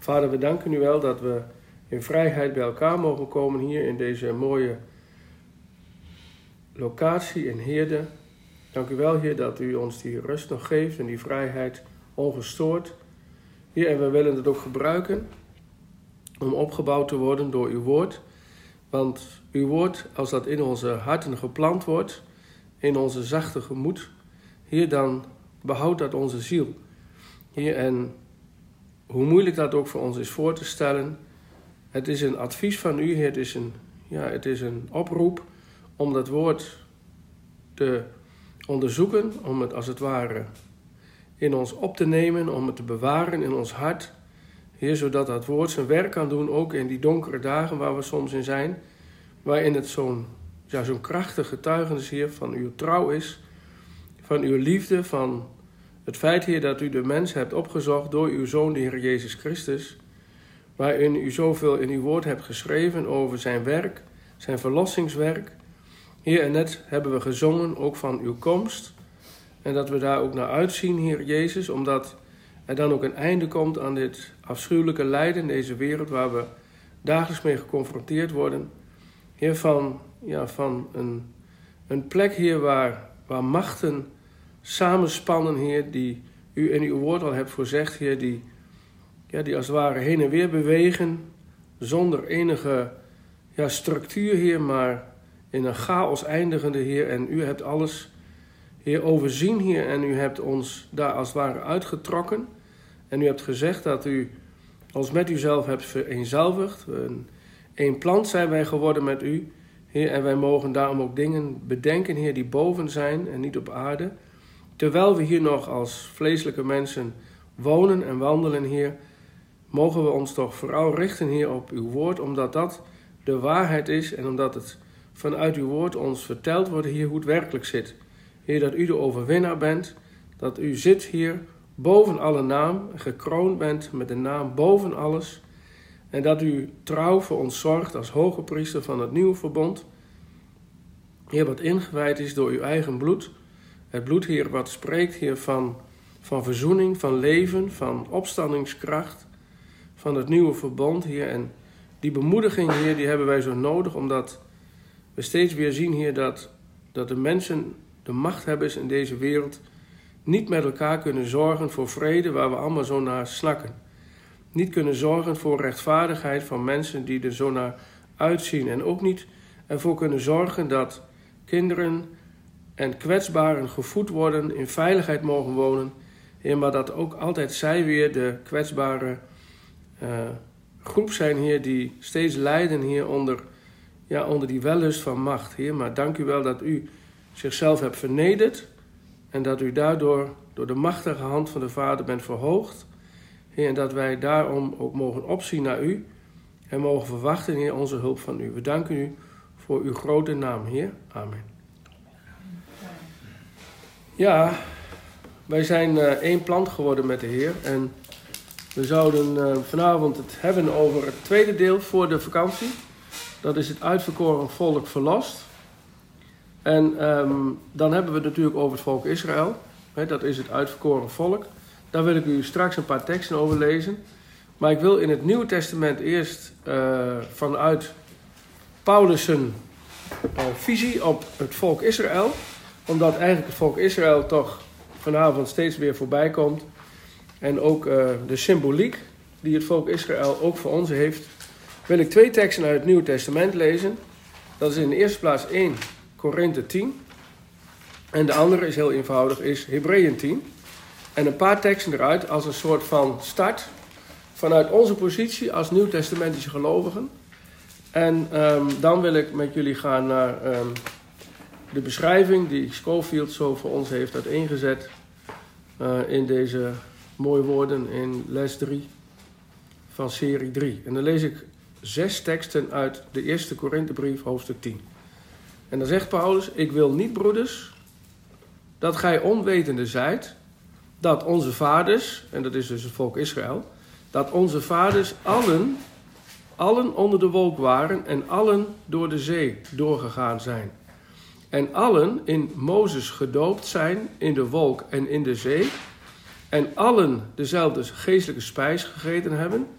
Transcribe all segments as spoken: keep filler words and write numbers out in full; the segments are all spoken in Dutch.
Vader, we danken u wel dat we in vrijheid bij elkaar mogen komen hier in deze mooie locatie in Heerde. Dank u wel, Heer, dat u ons die rust nog geeft en die vrijheid ongestoord. Heer, en we willen het ook gebruiken om opgebouwd te worden door uw woord. Want uw woord, als dat in onze harten geplant wordt, in onze zachte gemoed, Heer, dan behoudt dat onze ziel. Heer, en hoe moeilijk dat ook voor ons is voor te stellen, het is een advies van u, Heer, het is een, ja, het is een oproep om dat woord te onderzoeken, om het als het ware in ons op te nemen, om het te bewaren in ons hart. Heer, zodat dat woord zijn werk kan doen, ook in die donkere dagen waar we soms in zijn, waarin het zo'n ja, zo'n krachtig getuigenis, Heer, van uw trouw is, van uw liefde, van het feit, Heer, dat u de mens hebt opgezocht door uw Zoon, de Heer Jezus Christus, waarin u zoveel in uw woord hebt geschreven over zijn werk, zijn verlossingswerk. Heer, en net hebben we gezongen ook van uw komst. En dat we daar ook naar uitzien, Heer Jezus, omdat er dan ook een einde komt aan dit afschuwelijke lijden in deze wereld waar we dagelijks mee geconfronteerd worden. Heer, van, ja, van een, een plek, Heer, waar, waar machten samenspannen, Heer, die u in uw woord al hebt voorzegd, Heer, die, ja, die als het ware heen en weer bewegen, zonder enige ja, structuur, Heer, maar in een chaos eindigende, Heer. En u hebt alles, Heer, overzien, Heer, en u hebt ons daar als het ware uitgetrokken. En u hebt gezegd dat u ons met uzelf hebt vereenzelvigd. Eén plant zijn wij geworden met u, Heer, en wij mogen daarom ook dingen bedenken, Heer, die boven zijn en niet op aarde. Terwijl we hier nog als vleeselijke mensen wonen en wandelen, Heer, mogen we ons toch vooral richten, Heer, op uw woord, omdat dat de waarheid is en omdat het vanuit uw woord ons verteld wordt, Heer, hoe het werkelijk zit. Heer, dat u de overwinnaar bent, dat u zit hier boven alle naam, gekroond bent met de naam boven alles, en dat u trouw voor ons zorgt als hoge priester van het nieuwe verbond. Heer, wat ingewijd is door uw eigen bloed. Het bloed, Heer, wat spreekt, Heer, van, van verzoening, van leven, van opstandingskracht, van het nieuwe verbond, Heer. En die bemoediging, Heer, die hebben wij zo nodig, omdat we steeds weer zien, Heer, dat, dat de mensen, de machthebbers in deze wereld, niet met elkaar kunnen zorgen voor vrede, waar we allemaal zo naar snakken. Niet kunnen zorgen voor rechtvaardigheid van mensen die er zo naar uitzien. En ook niet ervoor kunnen zorgen dat kinderen en kwetsbaren gevoed worden, in veiligheid mogen wonen. Heer, maar dat ook altijd zij weer de kwetsbare uh, groep zijn, Heer, die steeds lijden, Heer, onder, ja, onder die wellust van macht. Heer, maar dank u wel dat u zichzelf hebt vernederd en dat u daardoor door de machtige hand van de Vader bent verhoogd. Heer, en dat wij daarom ook mogen opzien naar u en mogen verwachten, Heer, onze hulp van u. We danken u voor uw grote naam, Heer. Amen. Ja, wij zijn uh, één plant geworden met de Heer en we zouden uh, vanavond het hebben over het tweede deel voor de vakantie. Dat is het uitverkoren volk verlost. En um, dan hebben we het natuurlijk over het volk Israël. He, dat is het uitverkoren volk. Daar wil ik u straks een paar teksten over lezen. Maar ik wil in het Nieuwe Testament eerst uh, vanuit Paulus' uh, visie op het volk Israël, omdat eigenlijk het volk Israël toch vanavond steeds weer voorbij komt. En ook uh, de symboliek die het volk Israël ook voor ons heeft, wil ik twee teksten uit het Nieuwe Testament lezen. Dat is in de eerste plaats één Korinthe tien. En de andere is heel eenvoudig, is Hebreeën tien. En een paar teksten eruit als een soort van start vanuit onze positie als Nieuwtestamentische gelovigen. En um, dan wil ik met jullie gaan naar um, de beschrijving die Schofield zo voor ons heeft uiteengezet uh, in deze mooie woorden in les drie van serie drie. En dan lees ik zes teksten uit de eerste Korinthebrief, hoofdstuk tien. En dan zegt Paulus: ik wil niet, broeders, dat gij onwetende zijt, dat onze vaders, en dat is dus het volk Israël, dat onze vaders allen, allen onder de wolk waren en allen door de zee doorgegaan zijn. En allen in Mozes gedoopt zijn in de wolk en in de zee. En allen dezelfde geestelijke spijs gegeten hebben.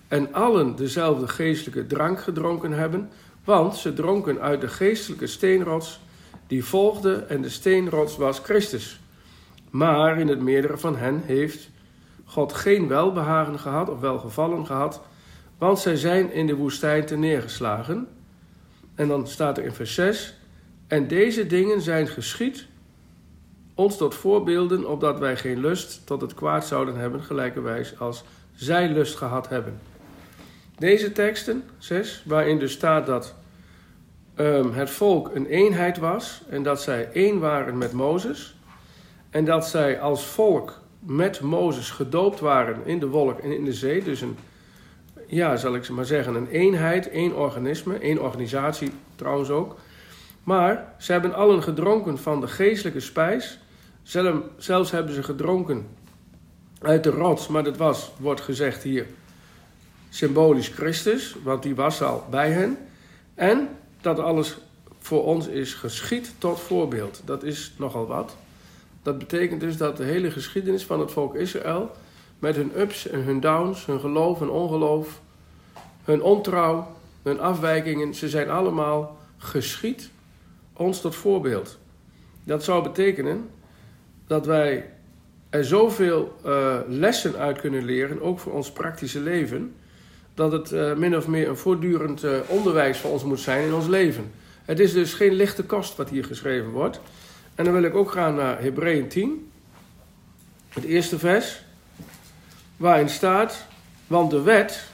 en allen dezelfde geestelijke drank gedronken hebben, want ze dronken uit de geestelijke steenrots die volgde en de steenrots was Christus. Maar in het meerdere van hen heeft God geen welbehagen gehad of welgevallen gehad, want zij zijn in de woestijn te neergeslagen. En dan staat er in vers zes, en deze dingen zijn geschied ons tot voorbeelden, opdat wij geen lust tot het kwaad zouden hebben, gelijkerwijs als zij lust gehad hebben. Deze teksten, zes, waarin dus staat dat um, het volk een eenheid was en dat zij één waren met Mozes en dat zij als volk met Mozes gedoopt waren in de wolk en in de zee, dus een, ja, zal ik maar zeggen, een eenheid, één organisme, één organisatie trouwens ook. Maar ze hebben allen gedronken van de geestelijke spijs. Zelfs hebben ze gedronken uit de rots, maar dat was, wordt gezegd hier, symbolisch Christus, want die was al bij hen. En dat alles voor ons is geschied tot voorbeeld. Dat is nogal wat. Dat betekent dus dat de hele geschiedenis van het volk Israël, met hun ups en hun downs, hun geloof en ongeloof, hun ontrouw, hun afwijkingen, ze zijn allemaal geschied ons tot voorbeeld. Dat zou betekenen dat wij er zoveel uh, lessen uit kunnen leren, ook voor ons praktische leven, dat het uh, min of meer een voortdurend uh, onderwijs voor ons moet zijn in ons leven. Het is dus geen lichte kost wat hier geschreven wordt. En dan wil ik ook gaan naar Hebreeën tien, het eerste vers, waarin staat, want de wet,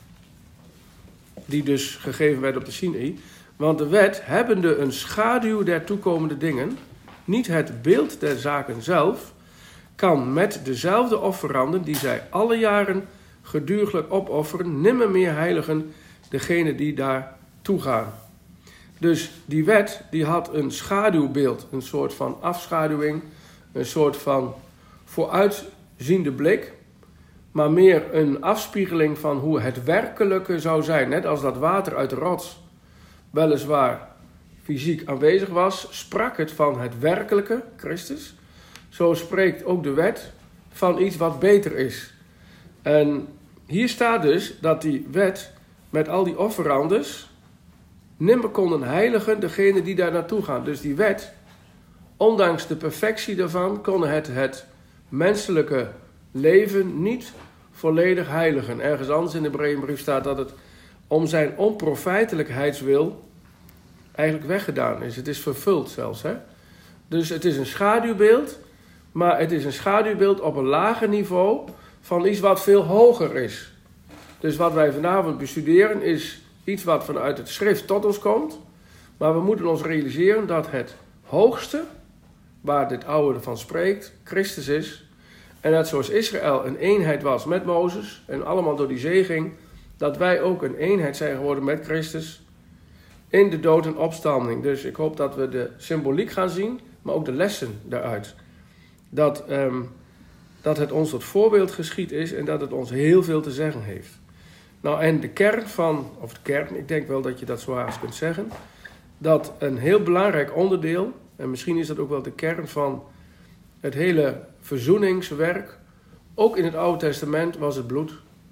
die dus gegeven werd op de Sinaï, want de wet, hebbende een schaduw der toekomende dingen, niet het beeld der zaken zelf, kan met dezelfde offeranden die zij alle jaren geduriglijk opofferen, nimmer meer heiligen degene die daar toegaan. Dus die wet die had een schaduwbeeld, een soort van afschaduwing, een soort van vooruitziende blik, maar meer een afspiegeling van hoe het werkelijke zou zijn. Net als dat water uit de rots weliswaar fysiek aanwezig was, sprak het van het werkelijke, Christus. Zo spreekt ook de wet van iets wat beter is. En hier staat dus dat die wet met al die offerandes nimmer konden heiligen degene die daar naartoe gaan. Dus die wet, ondanks de perfectie daarvan, kon het het menselijke leven niet volledig heiligen. Ergens anders in de Hebreeënbrief staat dat het om zijn onprofijtelijkheidswil eigenlijk weggedaan is. Het is vervuld zelfs. Hè? Dus het is een schaduwbeeld, maar het is een schaduwbeeld op een lager niveau van iets wat veel hoger is. Dus wat wij vanavond bestuderen is iets wat vanuit het schrift tot ons komt, maar we moeten ons realiseren dat het hoogste, waar dit oude van spreekt, Christus is. En dat zoals Israël een eenheid was met Mozes en allemaal door die zee ging, dat wij ook een eenheid zijn geworden met Christus in de dood en opstanding. Dus ik hoop dat we de symboliek gaan zien, maar ook de lessen daaruit. Dat, um, dat het ons tot voorbeeld geschied is en dat het ons heel veel te zeggen heeft. Nou, en de kern van, of de kern, ik denk wel dat je dat zo haast kunt zeggen, dat een heel belangrijk onderdeel, en misschien is dat ook wel de kern van het hele verzoeningswerk, ook in het Oude Testament was het bloed.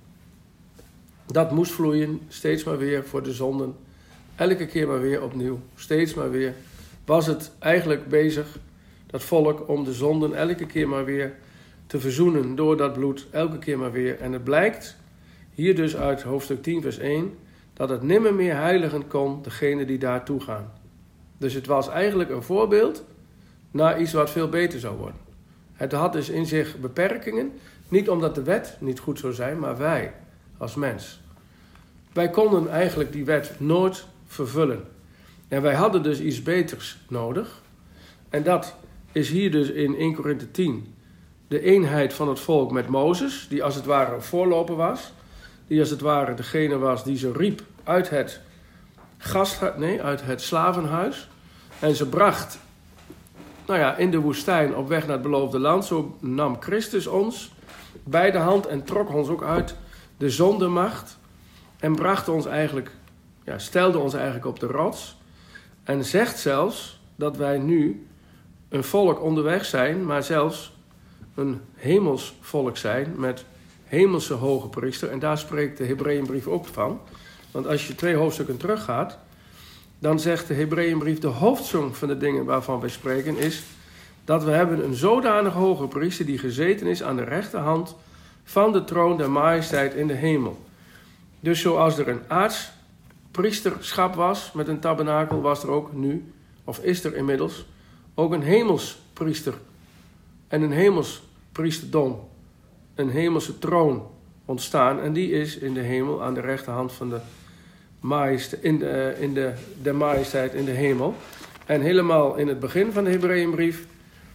Dat moest vloeien, steeds maar weer voor de zonden. Elke keer maar weer opnieuw, steeds maar weer. Was het eigenlijk bezig, dat volk, om de zonden elke keer maar weer te verzoenen door dat bloed, elke keer maar weer. En het blijkt hier dus uit hoofdstuk tien vers één, dat het nimmer meer heiligen kon degene die daartoe gaan. Dus het was eigenlijk een voorbeeld naar iets wat veel beter zou worden. Het had dus in zich beperkingen, niet omdat de wet niet goed zou zijn, maar wij als mens. Wij konden eigenlijk die wet nooit vervullen. En wij hadden dus iets beters nodig. En dat is hier dus in eerste Korinthe tien de eenheid van het volk met Mozes, die als het ware een voorloper was. Die als het ware degene was die ze riep uit het gasthuis, nee, uit het slavenhuis. En ze bracht, nou ja, in de woestijn op weg naar het beloofde land. Zo nam Christus ons bij de hand en trok ons ook uit de zondemacht. En bracht ons eigenlijk, ja, stelde ons eigenlijk op de rots. En zegt zelfs dat wij nu een volk onderweg zijn, maar zelfs een hemels volk zijn met hemelse hoge priester. En daar spreekt de Hebreeënbrief ook van. Want als je twee hoofdstukken teruggaat, dan zegt de Hebreeënbrief, de hoofdsom van de dingen waarvan wij spreken is dat we hebben een zodanig hoge priester die gezeten is aan de rechterhand van de troon der majesteit in de hemel. Dus zoals er een aards priesterschap was met een tabernakel, was er ook nu, of is er inmiddels, ook een hemelspriester en een hemelspriesterdom, een hemelse troon ontstaan. En die is in de hemel aan de rechterhand van de majesteit, in de, in de, de majesteit in de hemel. En helemaal in het begin van de Hebreeënbrief,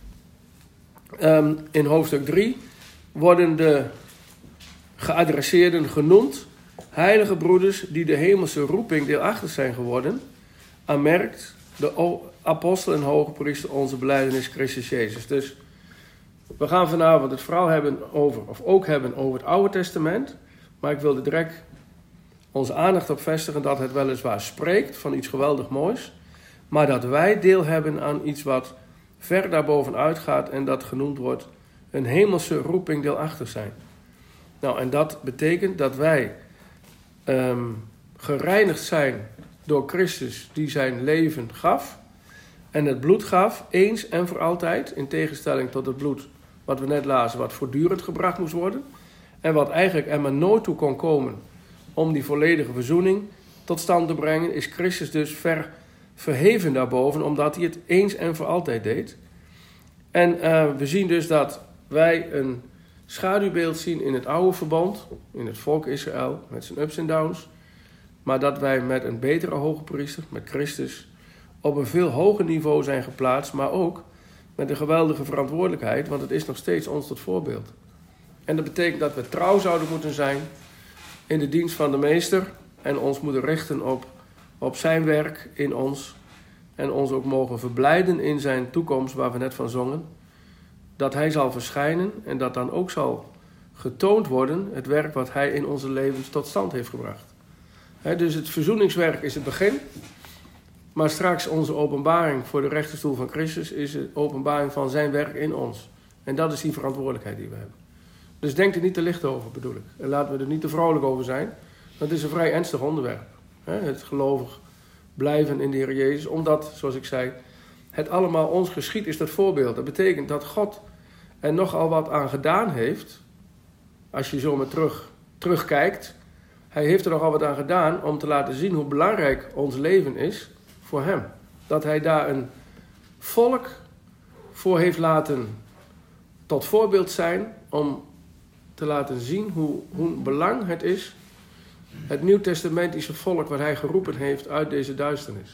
um, in hoofdstuk drie, worden de geadresseerden genoemd, heilige broeders die de hemelse roeping deelachtig zijn geworden, aanmerkt de apostel en hoge priester onze belijdenis Christus Jezus. Dus we gaan vanavond het vooral hebben over, of ook hebben over het Oude Testament, maar ik wil er direct onze aandacht op vestigen dat het weliswaar spreekt van iets geweldig moois, maar dat wij deel hebben aan iets wat ver daarbovenuit gaat en dat genoemd wordt een hemelse roeping deelachtig zijn. Nou, en dat betekent dat wij um, gereinigd zijn door Christus die zijn leven gaf en het bloed gaf, eens en voor altijd, in tegenstelling tot het bloed wat we net lazen, wat voortdurend gebracht moest worden en wat eigenlijk er maar nooit toe kon komen om die volledige verzoening tot stand te brengen, is Christus dus ver verheven daarboven, omdat hij het eens en voor altijd deed. En uh, we zien dus dat wij een schaduwbeeld zien in het oude verbond, in het volk Israël, met zijn ups en downs, maar dat wij met een betere hoge priester, met Christus, op een veel hoger niveau zijn geplaatst, maar ook met een geweldige verantwoordelijkheid, want het is nog steeds ons tot voorbeeld. En dat betekent dat we trouw zouden moeten zijn in de dienst van de meester en ons moeten richten op, op zijn werk in ons en ons ook mogen verblijden in zijn toekomst waar we net van zongen, dat hij zal verschijnen en dat dan ook zal getoond worden het werk wat hij in onze levens tot stand heeft gebracht. He, dus het verzoeningswerk is het begin, maar straks onze openbaring voor de rechterstoel van Christus is de openbaring van zijn werk in ons. En dat is die verantwoordelijkheid die we hebben. Dus denk er niet te licht over, bedoel ik. En laten we er niet te vrolijk over zijn. Dat is een vrij ernstig onderwerp. He, het gelovig blijven in de Heer Jezus. Omdat, zoals ik zei, het allemaal ons geschied is dat voorbeeld. Dat betekent dat God er nogal wat aan gedaan heeft. Als je zo maar terug, terugkijkt. Hij heeft er nogal wat aan gedaan om te laten zien hoe belangrijk ons leven is voor hem. Dat hij daar een volk voor heeft laten tot voorbeeld zijn om te laten zien hoe, hoe belang het is, het Nieuw-testamentische volk wat hij geroepen heeft uit deze duisternis.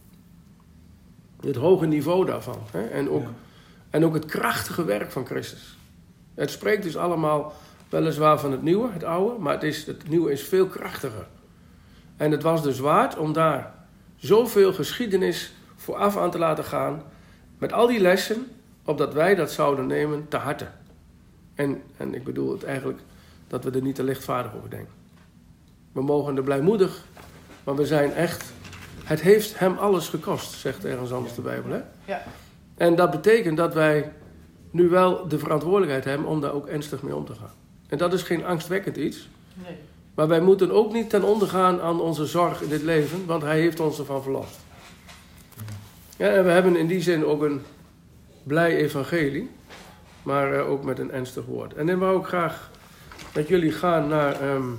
Het hoge niveau daarvan. Hè? En, ook, ja. en ook het krachtige werk van Christus. Het spreekt dus allemaal weliswaar van het nieuwe, het oude, maar het, is, het nieuwe is veel krachtiger. En het was dus waard om daar zoveel geschiedenis vooraf aan te laten gaan, met al die lessen, opdat wij dat zouden nemen te harte. En, en ik bedoel het eigenlijk dat we er niet te lichtvaardig over denken. We mogen er blijmoedig, maar we zijn echt, het heeft hem alles gekost, zegt ergens anders de Bijbel. Hè? Ja. En dat betekent dat wij nu wel de verantwoordelijkheid hebben om daar ook ernstig mee om te gaan. En dat is geen angstwekkend iets. Nee. Maar wij moeten ook niet ten onder gaan aan onze zorg in dit leven, want hij heeft ons ervan verlost. Ja, en we hebben in die zin ook een blij evangelie, maar uh, ook met een ernstig woord. En dan wou ik graag met jullie gaan naar um,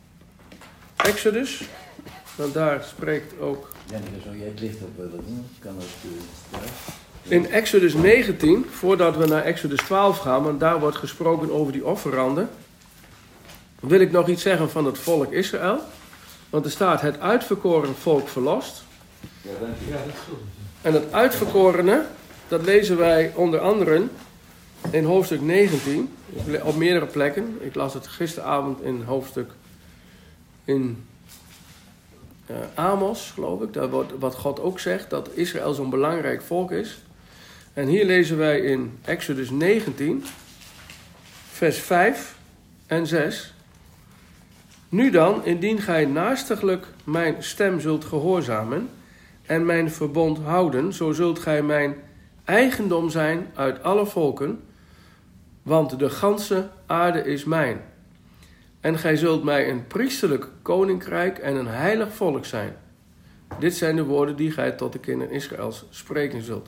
Exodus, want daar spreekt ook... Ja, daar zou jij het licht op willen doen, kan dat uh, in Exodus negentien, voordat we naar Exodus twaalf gaan, want daar wordt gesproken over die offeranden, wil ik nog iets zeggen van het volk Israël. Want er staat het uitverkoren volk verlost. Ja, dank je. Ja, dat is goed. En het uitverkorene, dat lezen wij onder andere in hoofdstuk negentien, op meerdere plekken. Ik las het gisteravond in hoofdstuk in uh, Amos, geloof ik. Dat wordt, wat God ook zegt, dat Israël zo'n belangrijk volk is. En hier lezen wij in Exodus negentien, vers vijf en zes. Nu dan, indien gij naastiglijk mijn stem zult gehoorzamen en mijn verbond houden, zo zult gij mijn eigendom zijn uit alle volken, want de ganse aarde is mijn. En gij zult mij een priesterlijk koninkrijk en een heilig volk zijn. Dit zijn de woorden die gij tot de kinderen Israëls spreken zult.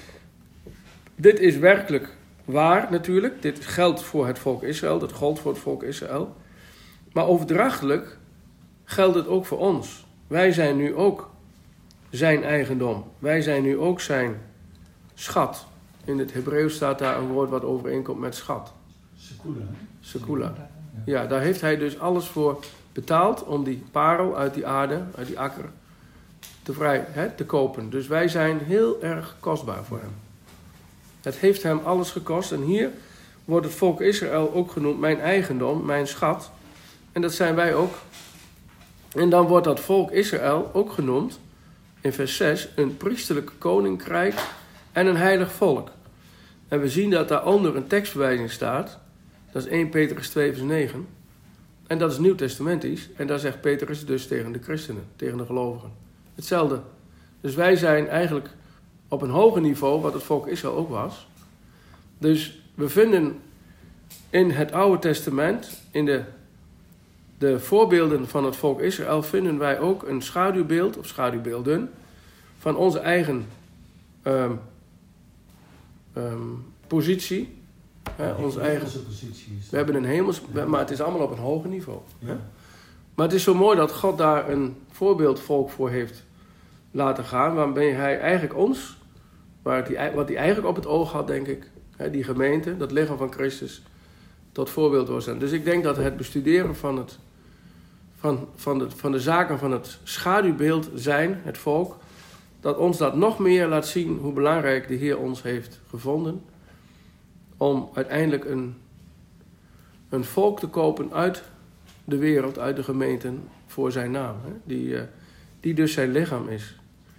Dit is werkelijk waar natuurlijk. Dit geldt voor het volk Israël. Dat gold voor het volk Israël. Maar overdrachtelijk geldt het ook voor ons. Wij zijn nu ook zijn eigendom. Wij zijn nu ook zijn schat. In het Hebreeuws staat daar een woord wat overeenkomt met schat. Sekula. Sekula. Ja, daar heeft hij dus alles voor betaald om die parel uit die aarde, uit die akker, te, vrij, hè, te kopen. Dus wij zijn heel erg kostbaar voor hem. Het heeft hem alles gekost. En hier wordt het volk Israël ook genoemd mijn eigendom, mijn schat. En dat zijn wij ook. En dan wordt dat volk Israël ook genoemd, in vers zes, een priesterlijk koninkrijk en een heilig volk. En we zien dat daaronder een tekstverwijzing staat. Dat is eerste Petrus twee vers negen. En dat is nieuwtestamentisch. En daar zegt Petrus dus tegen de christenen, tegen de gelovigen. Hetzelfde. Dus wij zijn eigenlijk op een hoger niveau, wat het volk Israël ook was. Dus we vinden in het Oude Testament, in de, de voorbeelden van het volk Israël, vinden wij ook een schaduwbeeld, of schaduwbeelden, van onze eigen um, um, positie. Hè, onze eigen positie is. We hebben een hemels, maar het is allemaal op een hoger niveau. Ja. Hè? Maar het is zo mooi dat God daar een voorbeeldvolk voor heeft laten gaan, waarmee hij eigenlijk ons, waar die, wat hij eigenlijk op het oog had, denk ik, hè, die gemeente, dat lichaam van Christus, tot voorbeeld was. Dus ik denk dat het bestuderen van, het, van, van, de, van de zaken van het schaduwbeeld zijn, het volk, dat ons dat nog meer laat zien hoe belangrijk de Heer ons heeft gevonden om uiteindelijk een, een volk te kopen uit de wereld, uit de gemeenten, voor zijn naam. Hè? Die, uh, die dus zijn lichaam is.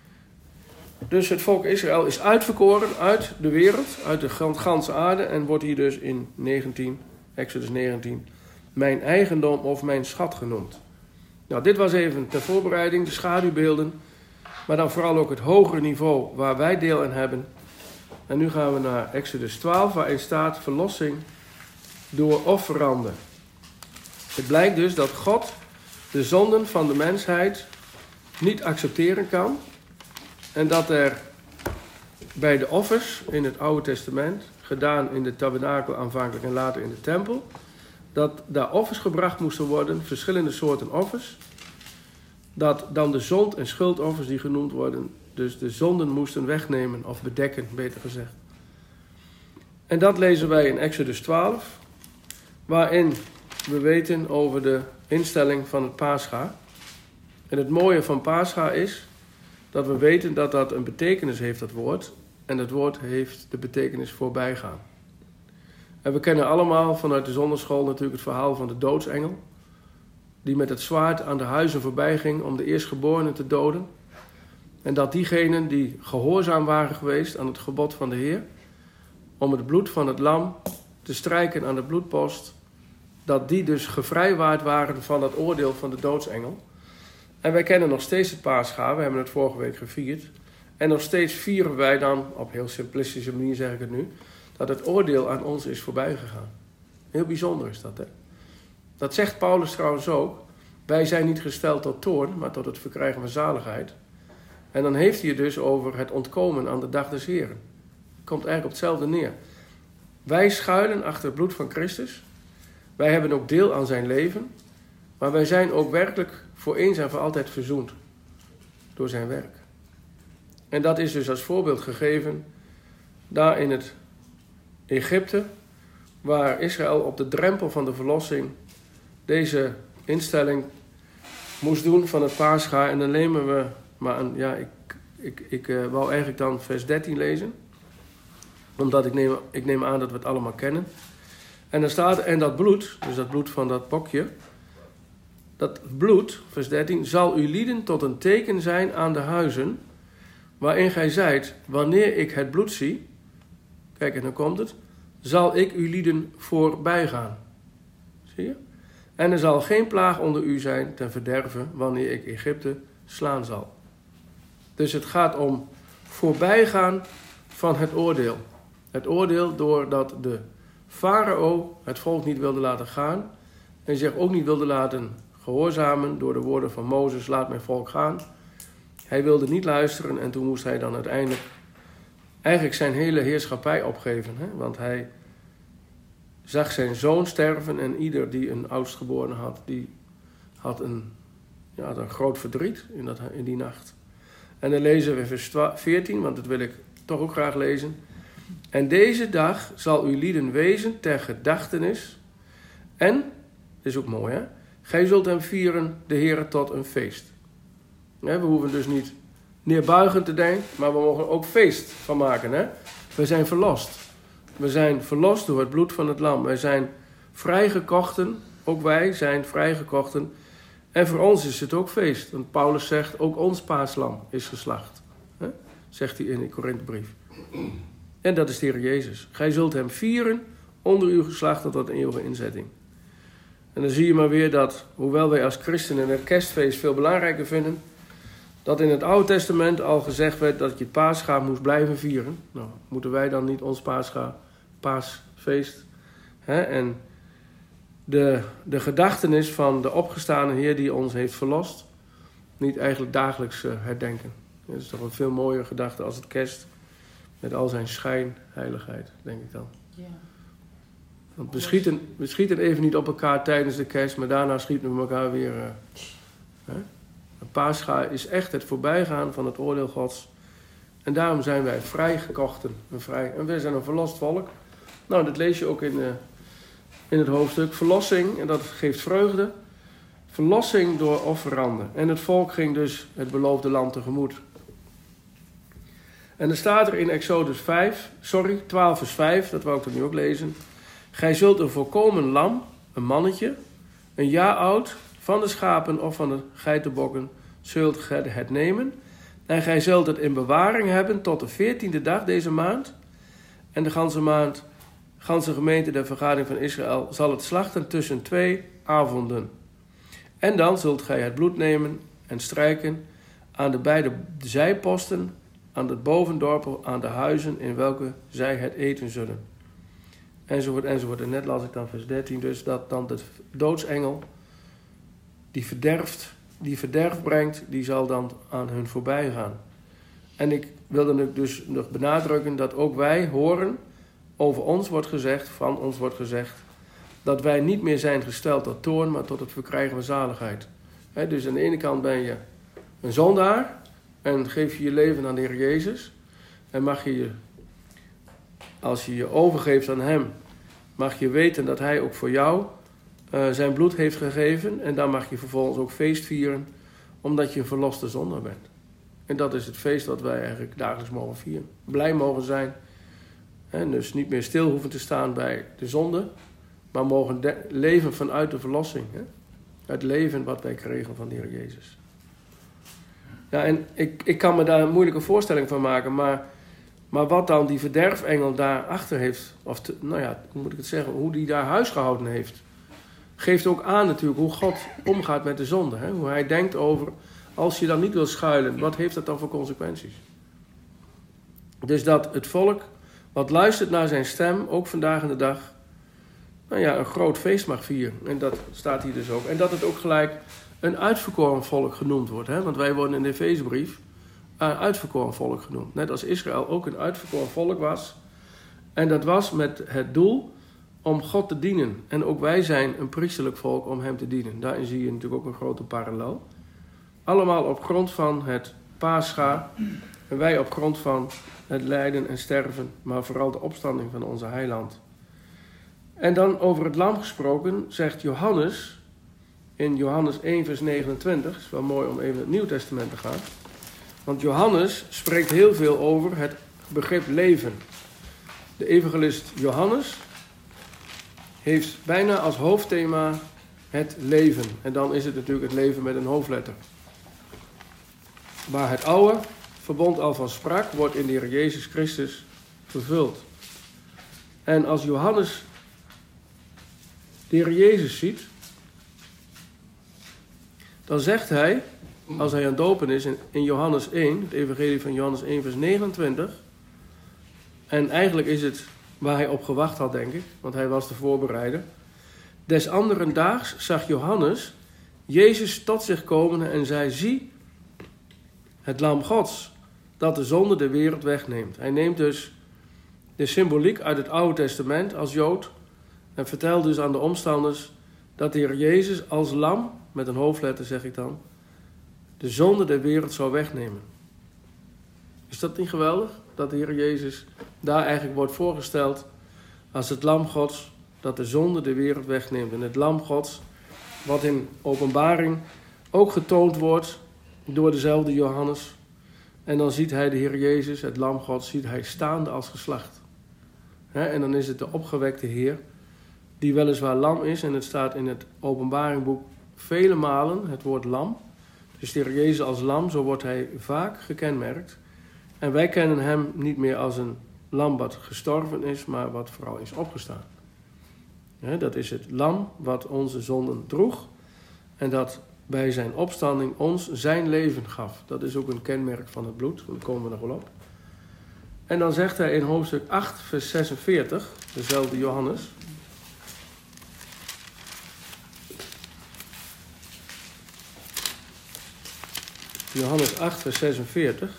Dus het volk Israël is uitverkoren uit de wereld, uit de ganse aarde, en wordt hier dus in negentien, Exodus negentien, mijn eigendom of mijn schat genoemd. Nou, dit was even ter voorbereiding, de schaduwbeelden, maar dan vooral ook het hogere niveau waar wij deel aan hebben. En nu gaan we naar Exodus twaalf, waarin staat verlossing door offeranden. Het blijkt dus dat God de zonden van de mensheid niet accepteren kan. En dat er bij de offers in het Oude Testament, gedaan in de tabernakel aanvankelijk en later in de tempel, dat daar offers gebracht moesten worden, verschillende soorten offers. Dat dan de zond- en schuldoffers die genoemd worden, dus de zonden moesten wegnemen of bedekken, beter gezegd. En dat lezen wij in Exodus twaalf, waarin we weten over de instelling van het Pascha. En het mooie van Pascha is dat we weten dat dat een betekenis heeft, dat woord. En dat woord heeft de betekenis voorbijgaan. En we kennen allemaal vanuit de zonderschool natuurlijk het verhaal van de doodsengel, die met het zwaard aan de huizen voorbij ging om de eerstgeborenen te doden. En dat diegenen die gehoorzaam waren geweest aan het gebod van de Heer, om het bloed van het lam te strijken aan de bloedpost, dat die dus gevrijwaard waren van dat oordeel van de doodsengel. En wij kennen nog steeds het Pascha, we hebben het vorige week gevierd. En nog steeds vieren wij dan, op heel simplistische manier zeg ik het nu, dat het oordeel aan ons is voorbij gegaan. Heel bijzonder is dat, hè? Dat zegt Paulus trouwens ook. Wij zijn niet gesteld tot toorn, maar tot het verkrijgen van zaligheid. En dan heeft hij het dus over het ontkomen aan de dag des Heren. Komt eigenlijk op hetzelfde neer. Wij schuilen achter het bloed van Christus. Wij hebben ook deel aan zijn leven. Maar wij zijn ook werkelijk voor eens en voor altijd verzoend door zijn werk. En dat is dus als voorbeeld gegeven daar in het Egypte, waar Israël op de drempel van de verlossing deze instelling moest doen van het Pascha. En dan nemen we, maar een, ja, ik, ik, ik uh, wou eigenlijk dan vers dertien lezen, omdat ik neem, ik neem aan dat we het allemaal kennen. En dan staat, en dat bloed, dus dat bloed van dat bokje, dat bloed, vers dertien, zal u lieden tot een teken zijn aan de huizen, waarin gij zijt, wanneer ik het bloed zie, kijk en dan komt het, zal ik u lieden voorbij gaan. Zie je? En er zal geen plaag onder u zijn ten verderve, wanneer ik Egypte slaan zal. Dus het gaat om voorbijgaan van het oordeel. Het oordeel doordat de farao het volk niet wilde laten gaan En zich ook niet wilde laten gehoorzamen door de woorden van Mozes, laat mijn volk gaan. Hij wilde niet luisteren en toen moest hij dan uiteindelijk eigenlijk zijn hele heerschappij opgeven. Hè? Want hij zag zijn zoon sterven en ieder die een oudstgeborene had, die had een, ja, had een groot verdriet in, dat, in die nacht. En dan lezen we vers veertien, want dat wil ik toch ook graag lezen. En deze dag zal uw lieden wezen ter gedachtenis. En, dit is ook mooi hè, gij zult hem vieren, de Heere, tot een feest. We hoeven dus niet neerbuigend te denken, maar we mogen ook feest van maken. Hè? We zijn verlost. We zijn verlost door het bloed van het lam. Wij zijn vrijgekochten, ook wij zijn vrijgekochten. En voor ons is het ook feest. Want Paulus zegt, ook ons paaslam is geslacht. Hè? Zegt hij in de Korinthebrief. En dat is de Heer Jezus. Gij zult hem vieren onder uw geslacht tot een eeuwige inzetting. En dan zie je maar weer dat, hoewel wij als christenen het kerstfeest veel belangrijker vinden, dat in het Oude Testament al gezegd werd dat je het paascha moest blijven vieren. Nou, moeten wij dan niet ons paascha, paasfeest, hè? En de, de gedachtenis van de opgestane Heer die ons heeft verlost, niet eigenlijk dagelijks uh, herdenken. Dat is toch een veel mooiere gedachte als het kerst, met al zijn schijnheiligheid, denk ik dan. Ja. Want we schieten, we schieten even niet op elkaar tijdens de kerst, maar daarna schieten we elkaar weer. Uh, hè? Het paascha is echt het voorbijgaan van het oordeel Gods. En daarom zijn wij vrijgekochten. En, vrij, en wij zijn een verlost volk. Nou, dat lees je ook in, uh, in het hoofdstuk. Verlossing, en dat geeft vreugde. Verlossing door offeranden. En het volk ging dus het beloofde land tegemoet. En er staat er in Exodus vijf, sorry, twaalf vers vijf, dat wou ik er nu ook lezen. Gij zult een volkomen lam, een mannetje, een jaar oud, van de schapen of van de geitenbokken, zult gij het nemen. En gij zult het in bewaring hebben tot de veertiende dag deze maand. En de ganse maand, ganse gemeente der vergadering van Israël, zal het slachten tussen twee avonden. En dan zult gij het bloed nemen en strijken aan de beide zijposten, aan het bovendorpel, aan de huizen in welke zij het eten zullen. Enzovoort, enzovoort. En net las ik dan vers dertien, dus dat dan de doodsengel die verderft, die verderf brengt, die zal dan aan hun voorbij gaan. En ik wilde dus nog benadrukken dat ook wij horen, over ons wordt gezegd, van ons wordt gezegd, dat wij niet meer zijn gesteld tot toorn, maar tot het verkrijgen van zaligheid. He, dus aan de ene kant ben je een zondaar en geef je je leven aan de Heer Jezus. En mag je je, als je je overgeeft aan Hem, mag je weten dat Hij ook voor jou uh, zijn bloed heeft gegeven. En dan mag je vervolgens ook feest vieren, omdat je een verloste zondaar bent. En dat is het feest wat wij eigenlijk dagelijks mogen vieren. Blij mogen zijn. En dus niet meer stil hoeven te staan bij de zonde, maar mogen de- leven vanuit de verlossing. Hè? Het leven wat wij kregen van de Heer Jezus. Ja, en ik, ik kan me daar een moeilijke voorstelling van maken, maar, maar wat dan die verderfengel daarachter heeft, of te, nou ja, hoe moet ik het zeggen, hoe die daar huis gehouden heeft, geeft ook aan natuurlijk hoe God omgaat met de zonde. Hè? Hoe hij denkt over, als je dan niet wil schuilen, wat heeft dat dan voor consequenties? Dus dat het volk, wat luistert naar zijn stem, ook vandaag in de dag, nou ja, een groot feest mag vieren. En dat staat hier dus ook. En dat het ook gelijk een uitverkoren volk genoemd wordt. Hè? Want wij worden in de Efezebrief een uitverkoren volk genoemd. Net als Israël ook een uitverkoren volk was. En dat was met het doel om God te dienen. En ook wij zijn een priesterlijk volk om hem te dienen. Daarin zie je natuurlijk ook een grote parallel. Allemaal op grond van het Pascha. En wij op grond van het lijden en sterven. Maar vooral de opstanding van onze heiland. En dan over het lam gesproken zegt Johannes in Johannes één vers negenentwintig. Het is wel mooi om even in het Nieuw Testament te gaan. Want Johannes spreekt heel veel over het begrip leven. De evangelist Johannes heeft bijna als hoofdthema het leven. En dan is het natuurlijk het leven met een hoofdletter. Waar het oude verbond al van sprak, wordt in de Heer Jezus Christus vervuld. En als Johannes de Heer Jezus ziet, dan zegt hij, als hij aan het dopen is, in Johannes één, het evangelie van Johannes één vers negenentwintig, en eigenlijk is het waar hij op gewacht had, denk ik, want hij was de voorbereider. Des anderen daags zag Johannes Jezus tot zich komen en zei, zie, het lam Gods, dat de zonde de wereld wegneemt. Hij neemt dus de symboliek uit het Oude Testament als Jood en vertelt dus aan de omstanders dat de Heer Jezus als lam, met een hoofdletter zeg ik dan, de zonde der wereld zou wegnemen. Is dat niet geweldig? Dat de Heer Jezus daar eigenlijk wordt voorgesteld als het lam Gods dat de zonde de wereld wegneemt. En het lam Gods, wat in Openbaring ook getoond wordt door dezelfde Johannes. En dan ziet hij de Heer Jezus, het lam Gods, ziet hij staande als geslacht. He, en dan is het de opgewekte Heer, die weliswaar lam is. En het staat in het Openbaringboek vele malen, het woord lam. Dus de Heer Jezus als lam, zo wordt hij vaak gekenmerkt. En wij kennen hem niet meer als een lam wat gestorven is, maar wat vooral is opgestaan. He, dat is het lam wat onze zonden droeg en dat bij zijn opstanding ons zijn leven gaf. Dat is ook een kenmerk van het bloed, daar komen we nog wel op. En dan zegt hij in hoofdstuk acht, vers zesenveertig, dezelfde Johannes. Johannes acht, vers zesenveertig.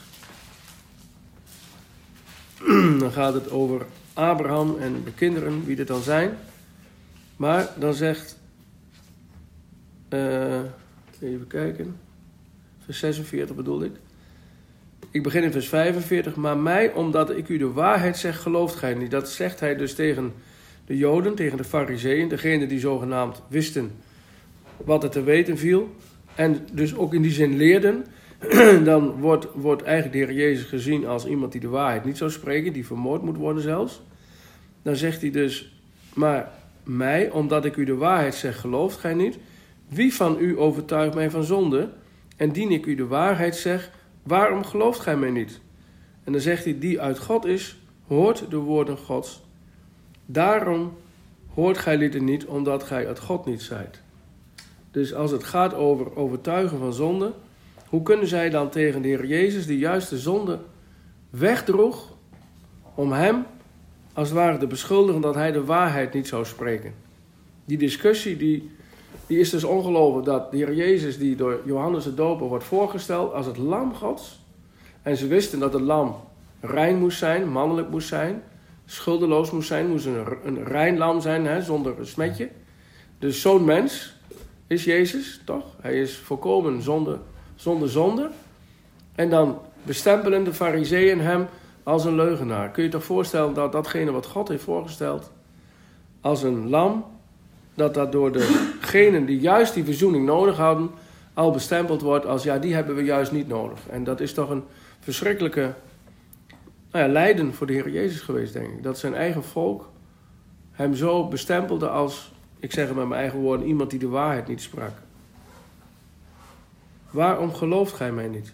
Dan gaat het over Abraham en de kinderen, wie dit dan zijn. Maar dan zegt, uh, even kijken, vers zesenveertig bedoel ik. Ik begin in vers vijfenveertig. Maar mij, omdat ik u de waarheid zeg, gelooft gij niet. Dat zegt hij dus tegen de Joden, tegen de Farizeeën, degenen die zogenaamd wisten wat er te weten viel. En dus ook in die zin leerden. Dan wordt, wordt eigenlijk de Heer Jezus gezien als iemand die de waarheid niet zou spreken, die vermoord moet worden zelfs. Dan zegt hij dus, maar mij, omdat ik u de waarheid zeg, gelooft gij niet. Wie van u overtuigt mij van zonde? En dien ik u de waarheid zeg, waarom gelooft gij mij niet? En dan zegt hij, die uit God is, hoort de woorden Gods. Daarom hoort gij lieden niet, omdat gij uit God niet zijt. Dus als het gaat over overtuigen van zonde, hoe kunnen zij dan tegen de Heer Jezus, die juist de zonde wegdroeg, om hem als het ware te beschuldigen dat hij de waarheid niet zou spreken? Die discussie die, die is dus ongelooflijk, dat de Heer Jezus, die door Johannes de Doper wordt voorgesteld als het lam Gods. En ze wisten dat het lam rein moest zijn, mannelijk moest zijn, schuldeloos moest zijn, moest een, een rein lam zijn, hè, zonder een smetje. Dus zo'n mens is Jezus, toch? Hij is volkomen zonder, zonder zonde. En dan bestempelen de Farizeeën hem als een leugenaar. Kun je je toch voorstellen dat datgene wat God heeft voorgesteld als een lam, dat dat door degenen die juist die verzoening nodig hadden, al bestempeld wordt als, ja, die hebben we juist niet nodig. En dat is toch een verschrikkelijke nou ja, lijden voor de Heer Jezus geweest, denk ik. Dat zijn eigen volk hem zo bestempelde als, ik zeg het met mijn eigen woorden, iemand die de waarheid niet sprak. Waarom gelooft gij mij niet?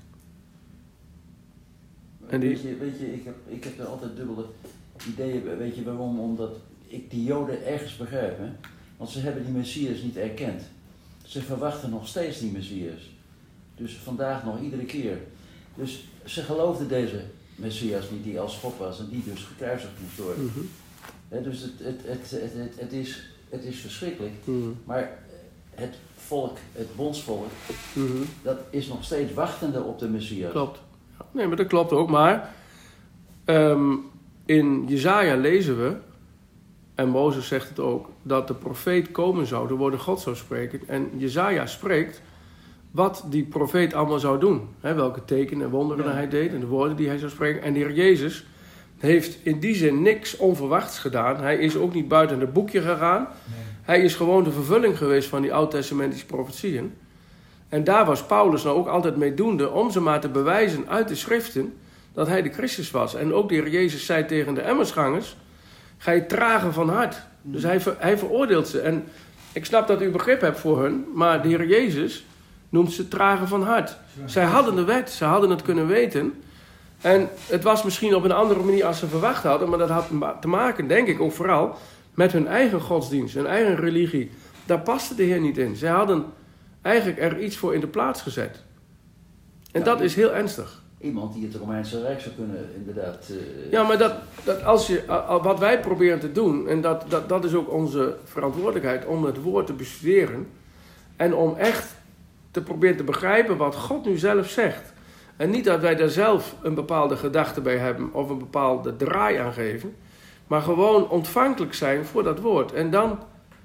En die... Weet je, weet je ik, heb, ik heb er altijd dubbele ideeën. Weet je waarom? Omdat ik die Joden ergens begrijp. Hè? Want ze hebben die Messias niet erkend. Ze verwachten nog steeds die Messias. Dus vandaag nog iedere keer. Dus ze geloofden deze Messias niet, die als God was en die dus gekruisigd moest worden. Mm-hmm. He, dus het, het, het, het, het, het, is, het is verschrikkelijk. Mm-hmm. Maar het volk, het bondsvolk, mm-hmm. dat is nog steeds wachtende op de Messias. Klopt. Nee, maar dat klopt ook. Maar um, in Jesaja lezen we, en Mozes zegt het ook, dat de profeet komen zou, de woorden God zou spreken. En Jesaja spreekt wat die profeet allemaal zou doen. Hè, welke tekenen en wonderen ja. hij deed en de woorden die hij zou spreken. En de Heer Jezus heeft in die zin niks onverwachts gedaan. Hij is ook niet buiten het boekje gegaan. Nee. Hij is gewoon de vervulling geweest van die oud-testamentische profetieën. En daar was Paulus nou ook altijd mee doende om ze maar te bewijzen uit de schriften dat hij de Christus was. En ook de Heer Jezus zei tegen de Emmausgangers, gij tragen van hart. Dus hij, ver, hij veroordeelt ze. En ik snap dat u begrip hebt voor hun, maar de Heer Jezus noemt ze tragen van hart. Zij hadden de wet, ze hadden het kunnen weten. En het was misschien op een andere manier als ze verwacht hadden, maar dat had te maken, denk ik ook vooral, met hun eigen godsdienst, hun eigen religie. Daar paste de Heer niet in. Zij hadden eigenlijk er iets voor in de plaats gezet. En ja, dat is heel ernstig. iemand die het Romeinse Rijk zou kunnen inderdaad... Uh, ja, maar dat, dat als je, uh, wat wij proberen te doen, en dat, dat, dat is ook onze verantwoordelijkheid, om het woord te bestuderen en om echt te proberen te begrijpen wat God nu zelf zegt. En niet dat wij daar zelf een bepaalde gedachte bij hebben of een bepaalde draai aan geven, maar gewoon ontvankelijk zijn voor dat woord. En dan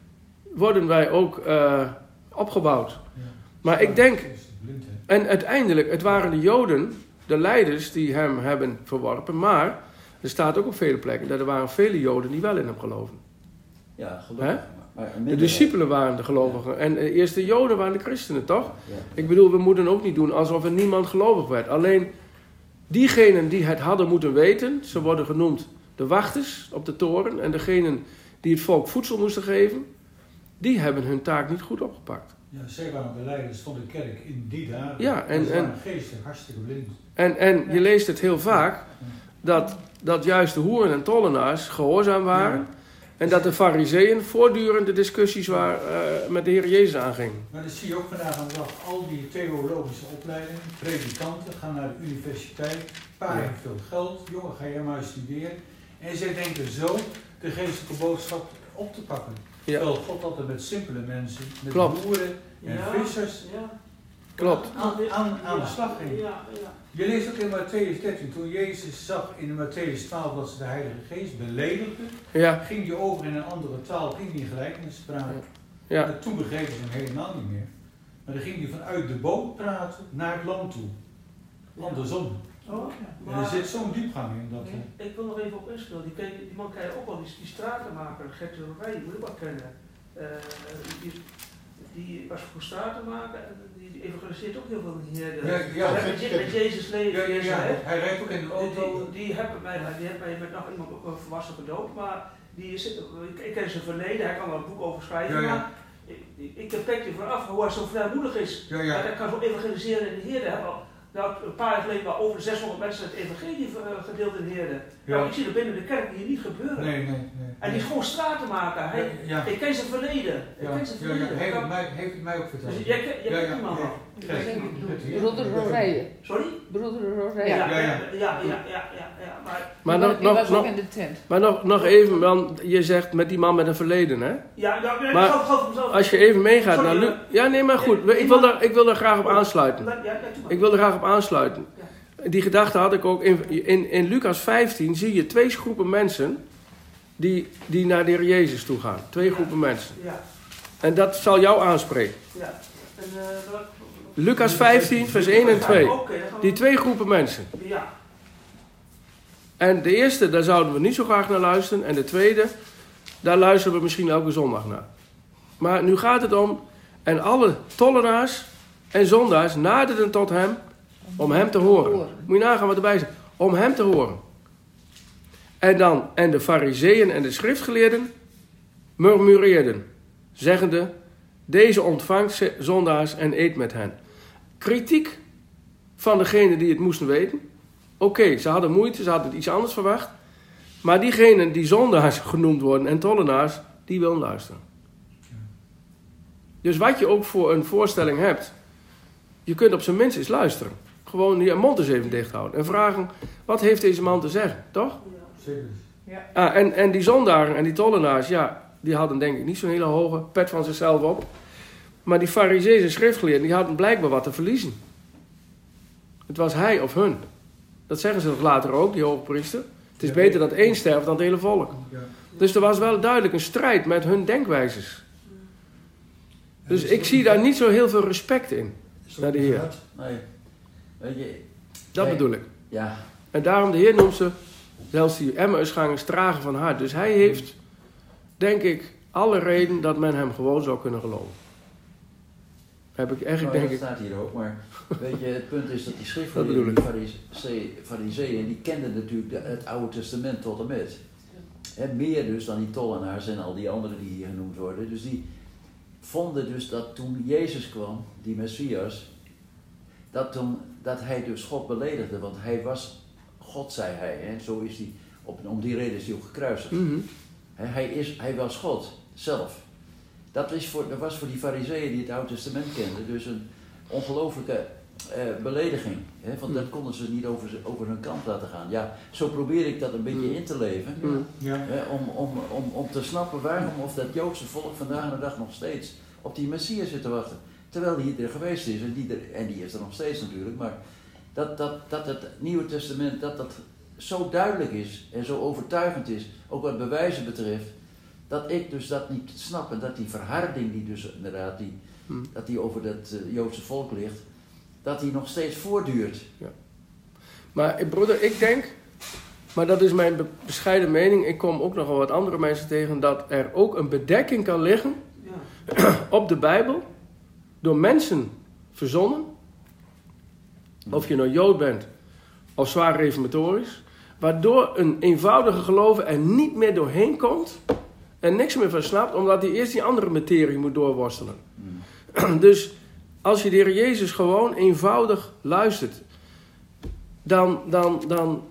worden wij ook uh, opgebouwd. Ja. Maar ik denk, en uiteindelijk, het waren de Joden, de leiders die hem hebben verworpen, maar er staat ook op vele plekken dat er waren vele Joden die wel in hem geloven. Ja, gelukkig. Maar de discipelen waren de gelovigen. Ja. En de eerste Joden waren de christenen, toch? Ja. Ik bedoel, we moeten ook niet doen alsof er niemand gelovig werd. Alleen diegenen die het hadden moeten weten, ze worden genoemd de wachters op de toren. En degenen die het volk voedsel moesten geven, die hebben hun taak niet goed opgepakt. Ja, zij waren de leiders van de kerk in die dagen. Ja, en, ze en, waren geestelijk hartstikke blind. En, en je leest het heel vaak, dat, dat juist de hoeren en tollenaars gehoorzaam waren. Ja. En dat de fariseeën voortdurend de discussies waar, uh, met de Heer Jezus aangingen. Maar dat zie je ook vandaag aan de dag. Al die theologische opleidingen, predikanten gaan naar de universiteit. Pa ja. heeft veel geld, jongen ga jij maar studeren. En zij denken zo de geestelijke boodschap op te pakken. Ja. Terwijl God altijd met simpele mensen, met Klopt. boeren en ja. vissers ja. Klopt. Aan, aan, aan de slag ging. Ja, ja. Je leest ook in Matthäus dertien, toen Jezus zag in Matthäus twaalf dat ze de Heilige Geest beledigden, ja. ging hij over in een andere taal, ging hij gelijkenis praten. Ja. En toen begrepen ze hem helemaal niet meer. Maar dan ging hij vanuit de boot praten naar het land toe. Andersom. Oh, ja. En er zit zo'n diepgang in. Dat nee, ik wil nog even op inspelen. Die, die man kan je ook wel, die, die stratenmaker, Gertrude, die moet je wel kennen. Uh, die, die was voor stratenmaker en die, die evangeliseert ook heel veel hier. Ja, ja, met, met, met Jezus leven. Ja, ja, ja. Hij rijdt ook in de auto. Die, die, die hebben mij, die heeft mij met nog iemand ook een volwassen gedoopt, maar die is, ik, ik ken zijn verleden, hij kan er een boek over schrijven, ja, ja. maar ik, ik, ik kijk er vanaf hoe hij zo vrijmoedig is. Ja, ja. Dat hij kan zo evangeliseren in de Heer. Nou, een paar jaar geleden waren over zeshonderd mensen het evangelie gedeeld in Heerden. Ja. Nou, ik zie dat binnen de kerk hier niet gebeuren. Nee, nee, nee. En die is gewoon stratenmaker. Hij, ja, ja. Ik ken zijn verleden. Ik ja. ken zijn verleden. Ja, ja. Heeft, het mij, heeft het mij ook verteld. Dus jij, jij ja, ja. kent iemand nog? Broeder Rorije. Sorry? Broeder Rorije. Ja, ja, ja. ja, ja, ja, ja, ja. Maar, maar nog, die was nog, ook in de tent. Maar nog, nog even, want je zegt met die man met een verleden, hè? Ja, ja, ja maar zelf, zelf, zelf. Als je even meegaat Sorry, naar Lu- Ja, nee, maar goed. Ik wil daar, ik wil daar graag op aansluiten. Ik wil er graag op aansluiten. Die gedachte had ik ook. In, in, in Lucas vijftien zie je twee groepen mensen die, die naar de Heer Jezus toe gaan. Twee groepen mensen. Ja. En dat zal jou aanspreken. Ja. En, uh, Lucas vijftien, vers één en twee. Die twee groepen mensen. Ja. En de eerste, daar zouden we niet zo graag naar luisteren. En de tweede, daar luisteren we misschien elke zondag naar. Maar nu gaat het om, en alle tollenaars en zondaars naderden tot hem om hem te horen. Moet je nagaan wat erbij zit. Om hem te horen. En dan, en de fariseeën en de schriftgeleerden murmureerden, zeggende, deze ontvangt zondaars en eet met hen. Kritiek van degenen die het moesten weten. Oké, okay, ze hadden moeite, ze hadden iets anders verwacht. Maar diegenen die zondaars genoemd worden en tollenaars, die willen luisteren. Dus wat je ook voor een voorstelling hebt, je kunt op zijn minst eens luisteren. Gewoon je mond eens even dicht houden en vragen, wat heeft deze man te zeggen, toch? Ja. Ah, en, en die zondaren en die tollenaars, ja, die hadden denk ik niet zo'n hele hoge pet van zichzelf op. Maar die fariseeën en schriftgeleerden, die hadden blijkbaar wat te verliezen. Het was hij of hun. Dat zeggen ze later ook, die hoogpriester. Het is beter dat één sterft dan het hele volk. Dus er was wel duidelijk een strijd met hun denkwijzes. Dus ik zie daar niet zo heel veel respect in, naar de Heer. Nee. Weet je, dat nee. bedoel ik. Ja. En daarom de Heer noemt ze, zelfs die Emmausgangers, tragen van hart. Dus hij heeft, denk ik, alle reden dat men hem gewoon zou kunnen geloven. Heb ik eigenlijk, nou, denk dat ik... staat hier ook, maar weet je, het punt is dat die schriftgeleerden, die fariseeën, die kenden natuurlijk de, het Oude Testament tot en met. He, meer dus dan die tollenaars en al die anderen die hier genoemd worden. Dus die vonden dus dat toen Jezus kwam, die Messias, dat, toen, dat hij dus God beledigde, want hij was God, zei hij. Hè? Zo is hij, op, om die reden is hij ook gekruisigd. Mm-hmm. He, hij, is, hij was God, zelf. Dat, is voor, dat was voor die fariseeën die het Oude Testament kenden, dus een ongelooflijke uh, belediging. Hè? Want Mm. dat konden ze niet over, over hun kant laten gaan. Ja, zo probeer ik dat een beetje Mm. in te leven. Mm. Ja. Hè? Om, om, om, om te snappen waarom of dat Joodse volk vandaag aan de dag nog steeds op die Messias zit te wachten. Terwijl die er geweest is en die, er, en die is er nog steeds natuurlijk. Maar dat, dat, dat het Nieuwe Testament dat dat zo duidelijk is en zo overtuigend is, ook wat bewijzen betreft, dat ik dus dat niet snap en dat die verharding die dus inderdaad die, Hmm. dat die over dat uh, Joodse volk ligt, dat die nog steeds voortduurt. Maar eh, broeder, ik denk, maar dat is mijn be- bescheiden mening, ik kom ook nogal wat andere mensen tegen, dat er ook een bedekking kan liggen Ja. op de Bijbel, door mensen verzonnen, of je nou Jood bent of zwaar reformatorisch, waardoor een eenvoudige gelover er niet meer doorheen komt en niks meer van snapt, omdat hij eerst die andere materie moet doorworstelen. Hmm. Dus als je de Heer Jezus gewoon eenvoudig luistert, dan, dan, dan,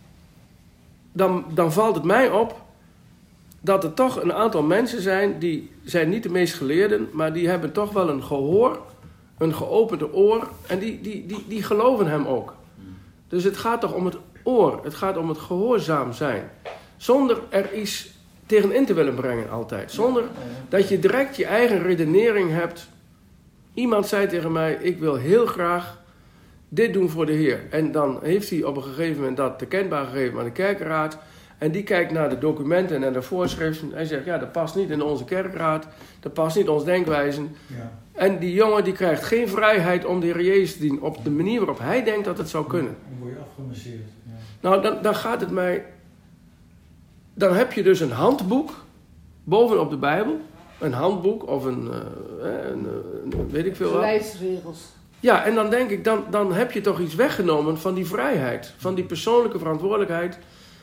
dan, dan valt het mij op dat er toch een aantal mensen zijn, die zijn niet de meest geleerden, maar die hebben toch wel een gehoor, een geopende oor en die, die, die, die geloven hem ook. Dus het gaat toch om het oor, het gaat om het gehoorzaam zijn. Zonder er iets tegenin te willen brengen altijd. Zonder dat je direct je eigen redenering hebt. Iemand zei tegen mij, ik wil heel graag dit doen voor de Heer. En dan heeft hij op een gegeven moment dat te kenbaar gegeven aan de kerkenraad. En die kijkt naar de documenten en naar de voorschriften. Hij zegt, ja, dat past niet in onze kerkraad. Dat past niet in ons denkwijzen. Ja. En die jongen die krijgt geen vrijheid om de Heer Jezus te dienen op de manier waarop hij denkt dat het zou kunnen. Dan word je afgemasseerd. Ja. Nou, dan, dan gaat het mij... Dan heb je dus een handboek bovenop de Bijbel. Een handboek of een, uh, een, een weet ik veel wat. Beleidsregels. Ja, en dan denk ik, dan, dan heb je toch iets weggenomen van die vrijheid. Van die persoonlijke verantwoordelijkheid.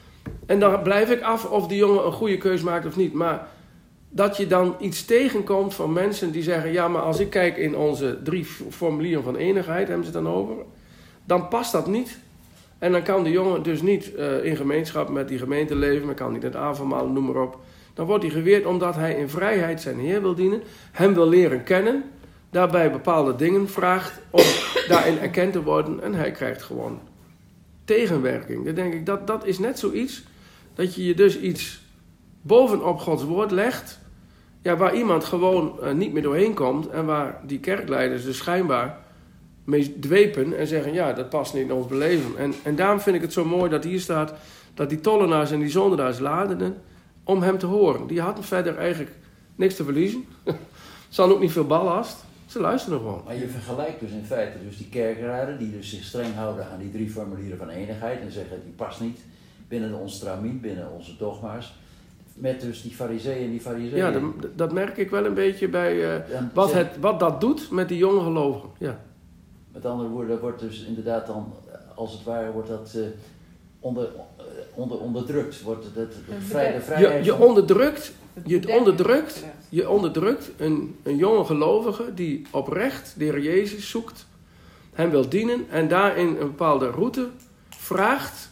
En dan blijf ik af of die jongen een goede keus maakt of niet. Maar dat je dan iets tegenkomt van mensen die zeggen... Ja, maar als ik kijk in onze drie formulieren van eenigheid, hebben ze het dan over... Dan past dat niet. En dan kan de jongen dus niet uh, in gemeenschap met die gemeente leven... maar kan niet het avondmaal, noem maar op. Dan wordt hij geweerd omdat hij in vrijheid zijn Heer wil dienen... hem wil leren kennen... daarbij bepaalde dingen vraagt om daarin erkend te worden... en hij krijgt gewoon tegenwerking. Dan denk ik, dat, dat is net zoiets... dat je je dus iets bovenop Gods woord legt... Ja, waar iemand gewoon uh, niet meer doorheen komt... en waar die kerkleiders dus schijnbaar... mee dwepen en zeggen, ja, dat past niet in ons beleven. En, en daarom vind ik het zo mooi dat hier staat... dat die tollenaars en die zondaars laderden om hem te horen. Die hadden verder eigenlijk niks te verliezen. Ze hadden ook niet veel ballast. Ze luisteren gewoon. Maar je vergelijkt dus in feite dus die kerkraden die dus zich streng houden aan die drie formulieren van eenigheid en zeggen die past niet binnen ons tramien, binnen onze dogma's, met dus die fariseeën en die fariseeën. Ja, dat, dat merk ik wel een beetje bij uh, Dan wat, zeg- het, wat dat doet met die jonge gelovigen. Ja. Met andere woorden, dat wordt dus inderdaad dan, als het ware, wordt dat uh, onder, uh, onder, onderdrukt. Wordt het, het, het vrij, de Je, vrijheid je van- onderdrukt, Het je bedekking onderdrukt, terecht. je onderdrukt een, een jonge gelovige die oprecht de Heer Jezus zoekt, hem wil dienen en daarin een bepaalde route vraagt,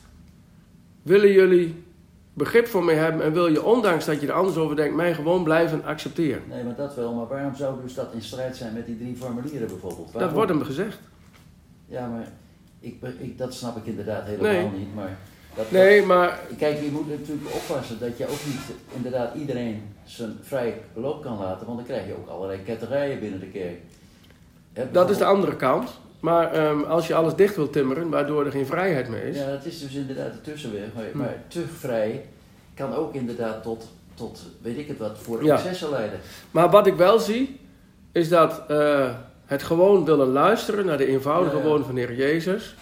willen jullie begrip voor mij hebben en wil je, ondanks dat je er anders over denkt, mij gewoon blijven accepteren. Nee, maar dat wel. Maar waarom zou dus dat in strijd zijn met die drie formulieren bijvoorbeeld? Dat Waarom? wordt hem gezegd. Ja, maar ik, ik, dat snap ik inderdaad helemaal Nee. niet. Maar dat, Nee, maar dat- kijk, je moet natuurlijk oppassen dat je ook niet inderdaad iedereen zijn vrij loop kan laten, want dan krijg je ook allerlei ketterijen binnen de kerk. Hè, dat is de bijvoorbeeld- andere kant. Maar ehm, als je alles dicht wilt timmeren, waardoor er geen vrijheid meer is. Ja, dat is dus inderdaad de tussenweg. Maar, Hm. maar te vrij kan ook inderdaad tot, tot weet ik het wat, voor Ja. excessen leiden. Maar wat ik wel zie, is dat uh, het gewoon willen luisteren naar de eenvoudige Ja, ja. woorden van de Heer Jezus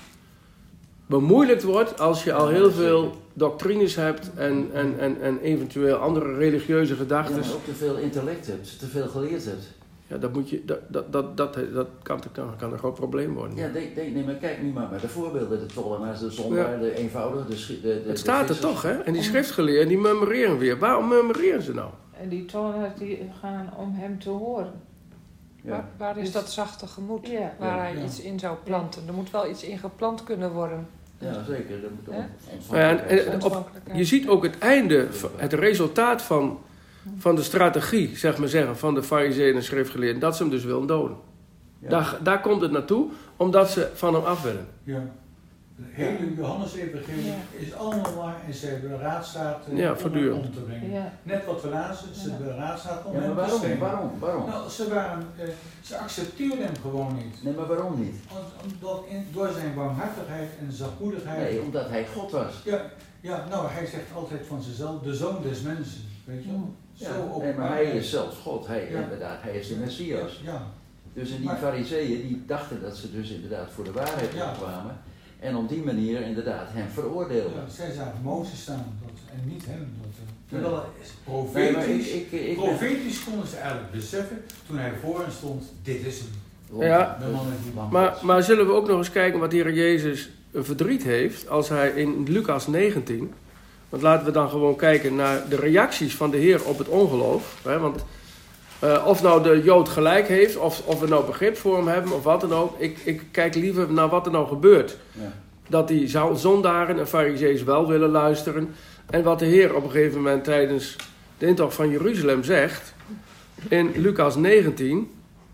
bemoeilijkt wordt als je al Ja, heel dat veel zeker. doctrines hebt en, en, en, en eventueel andere religieuze Ja, gedachten. maar ook te veel intellect hebt, te veel geleerd hebt. Ja, dat, moet je, dat, dat, dat, dat, dat kan, kan, kan een groot probleem worden. Ja, denk, denk, nee, maar kijk nu maar naar de voorbeelden. De tollenaars, de zondaar, Ja. de eenvoudige, de, schi- de, de Het staat de er vissers. toch, hè? En die schriftgeleerden, die murmureren weer. Waarom murmureren ze nou? En die tollenaars die gaan om hem te horen. Ja. Waar, waar is Dus- dat zachte gemoed Ja. waar Ja, hij ja. iets in zou planten? Er moet wel iets in geplant kunnen worden. Ja, zeker. Dat moet Hè? on- Nou ja, en- ontvankelijkheid en- zijn. op- Ontvankelijkheid. Je ziet ook het einde, het resultaat van, van de strategie, zeg maar zeggen, van de fariseeën en schriftgeleerden, dat ze hem dus willen doden. Ja. Daar, daar komt het naartoe, omdat ze van hem af willen. Ja. De hele Johannes-evangelie Ja. is allemaal waar en ze hebben raadstaat uh, Ja, om voortdurend. hem om te brengen. Ja. Net wat we lazen, ze Ja. hebben raadstaat om Ja, maar hem te waarom? stenen. Waarom? Waarom? Nou, ze, waren, uh, ze accepteerden hem gewoon niet. Nee, maar waarom niet? Want, omdat in, door zijn barmhartigheid en zachtmoedigheid. Nee, omdat hij God was. Ja, ja, nou hij zegt altijd van zichzelf, de zoon des mensen. Weet je wel? Ja, Zo nee, maar openbaar. hij is zelfs God. Hij, Ja. inderdaad, hij is de Messias. Ja, Dus en die Maar- fariseeën die dachten dat ze dus inderdaad voor de waarheid Ja. kwamen. En op die manier inderdaad hem veroordeelden. ja, zij zagen Mozes staan dat, en niet hem. Dat, uh, terwijl het is Nee, maar profetisch, ik, ik, ik ben- profetisch konden ze eigenlijk beseffen toen hij voor hen stond, dit is hem. Ja. De man met die man. Maar, maar zullen we ook nog eens kijken wat de Heer Jezus een verdriet heeft als hij in Lucas negentien... Want laten we dan gewoon kijken naar de reacties van de Heer op het ongeloof. Hè? Want uh, of nou de Jood gelijk heeft, of, of we nou begrip voor hem hebben, of wat dan ook. Ik, ik kijk liever naar wat er nou gebeurt. Ja. Dat die zondaren en fariseeërs wel willen luisteren. En wat de Heer op een gegeven moment tijdens de intocht van Jeruzalem zegt. In Lucas negentien.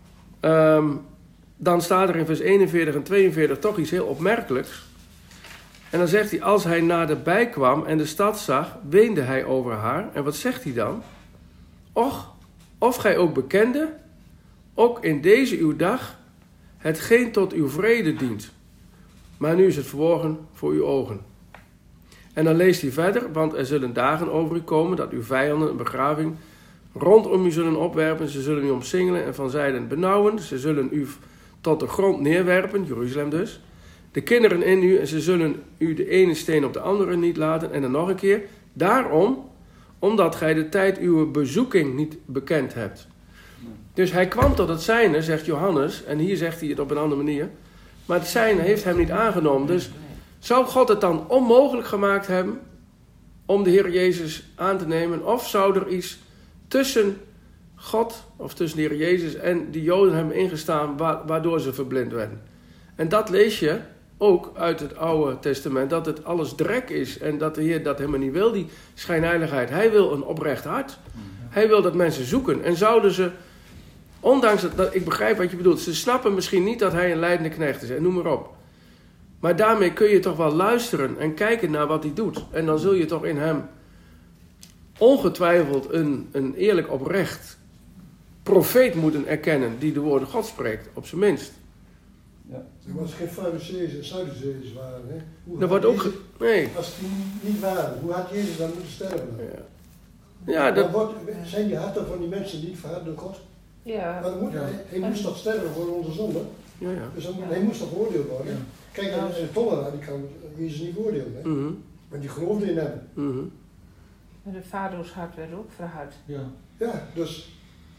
Um, dan staat er in vers eenenveertig en tweeënveertig toch iets heel opmerkelijks. En dan zegt hij, als hij naderbij kwam en de stad zag, weende hij over haar. En wat zegt hij dan? Och, of gij ook bekende, ook in deze uw dag, hetgeen tot uw vrede dient. Maar nu is het verborgen voor uw ogen. En dan leest hij verder, want er zullen dagen over u komen, dat uw vijanden een begraving rondom u zullen opwerpen. Ze zullen u omsingelen en van zijden benauwen. Ze zullen u tot de grond neerwerpen, Jeruzalem dus. De kinderen in u, en ze zullen u de ene steen op de andere niet laten. En dan nog een keer, daarom, omdat gij de tijd uw bezoeking niet bekend hebt. Dus hij kwam tot het zijne, zegt Johannes, en hier zegt hij het op een andere manier. Maar het zijne heeft hem niet aangenomen. Dus zou God het dan onmogelijk gemaakt hebben om de Heer Jezus aan te nemen? Of zou er iets tussen God, of tussen de Heer Jezus en die Joden hebben ingestaan, waardoor ze verblind werden? En dat lees je ook uit het Oude Testament, dat het alles drek is en dat de Heer dat helemaal niet wil, die schijnheiligheid. Hij wil een oprecht hart. Hij wil dat mensen zoeken. En zouden ze, ondanks dat, dat ik begrijp wat je bedoelt, ze snappen misschien niet dat hij een lijdende knecht is en noem maar op. Maar daarmee kun je toch wel luisteren en kijken naar wat hij doet. En dan zul je toch in hem ongetwijfeld een, een eerlijk oprecht profeet moeten erkennen die de woorden God spreekt, op zijn minst. Er was geen Farizeeën en Sadduceeërs waren. Hè? Hoe Dat had wordt ook... Jezus- ge- Nee. Als die niet waren, hoe had Jezus dan moeten sterven? Dan? Ja, ja Dan dat... wordt, zijn die harten van die mensen niet verhard door God? Ja. Maar dan moet, Ja. hij, hij moest toch sterven voor onze zonde? Ja, ja. Dus dan, moet- Ja. hij moest toch veroordeeld worden? Ja. Kijk, en de tollenaar die kan Jezus niet veroordelen. Hè? Mhm, Want die geloofde in hem. mhm. Maar de vader's hart werd ook verhard. Ja. Ja, dus...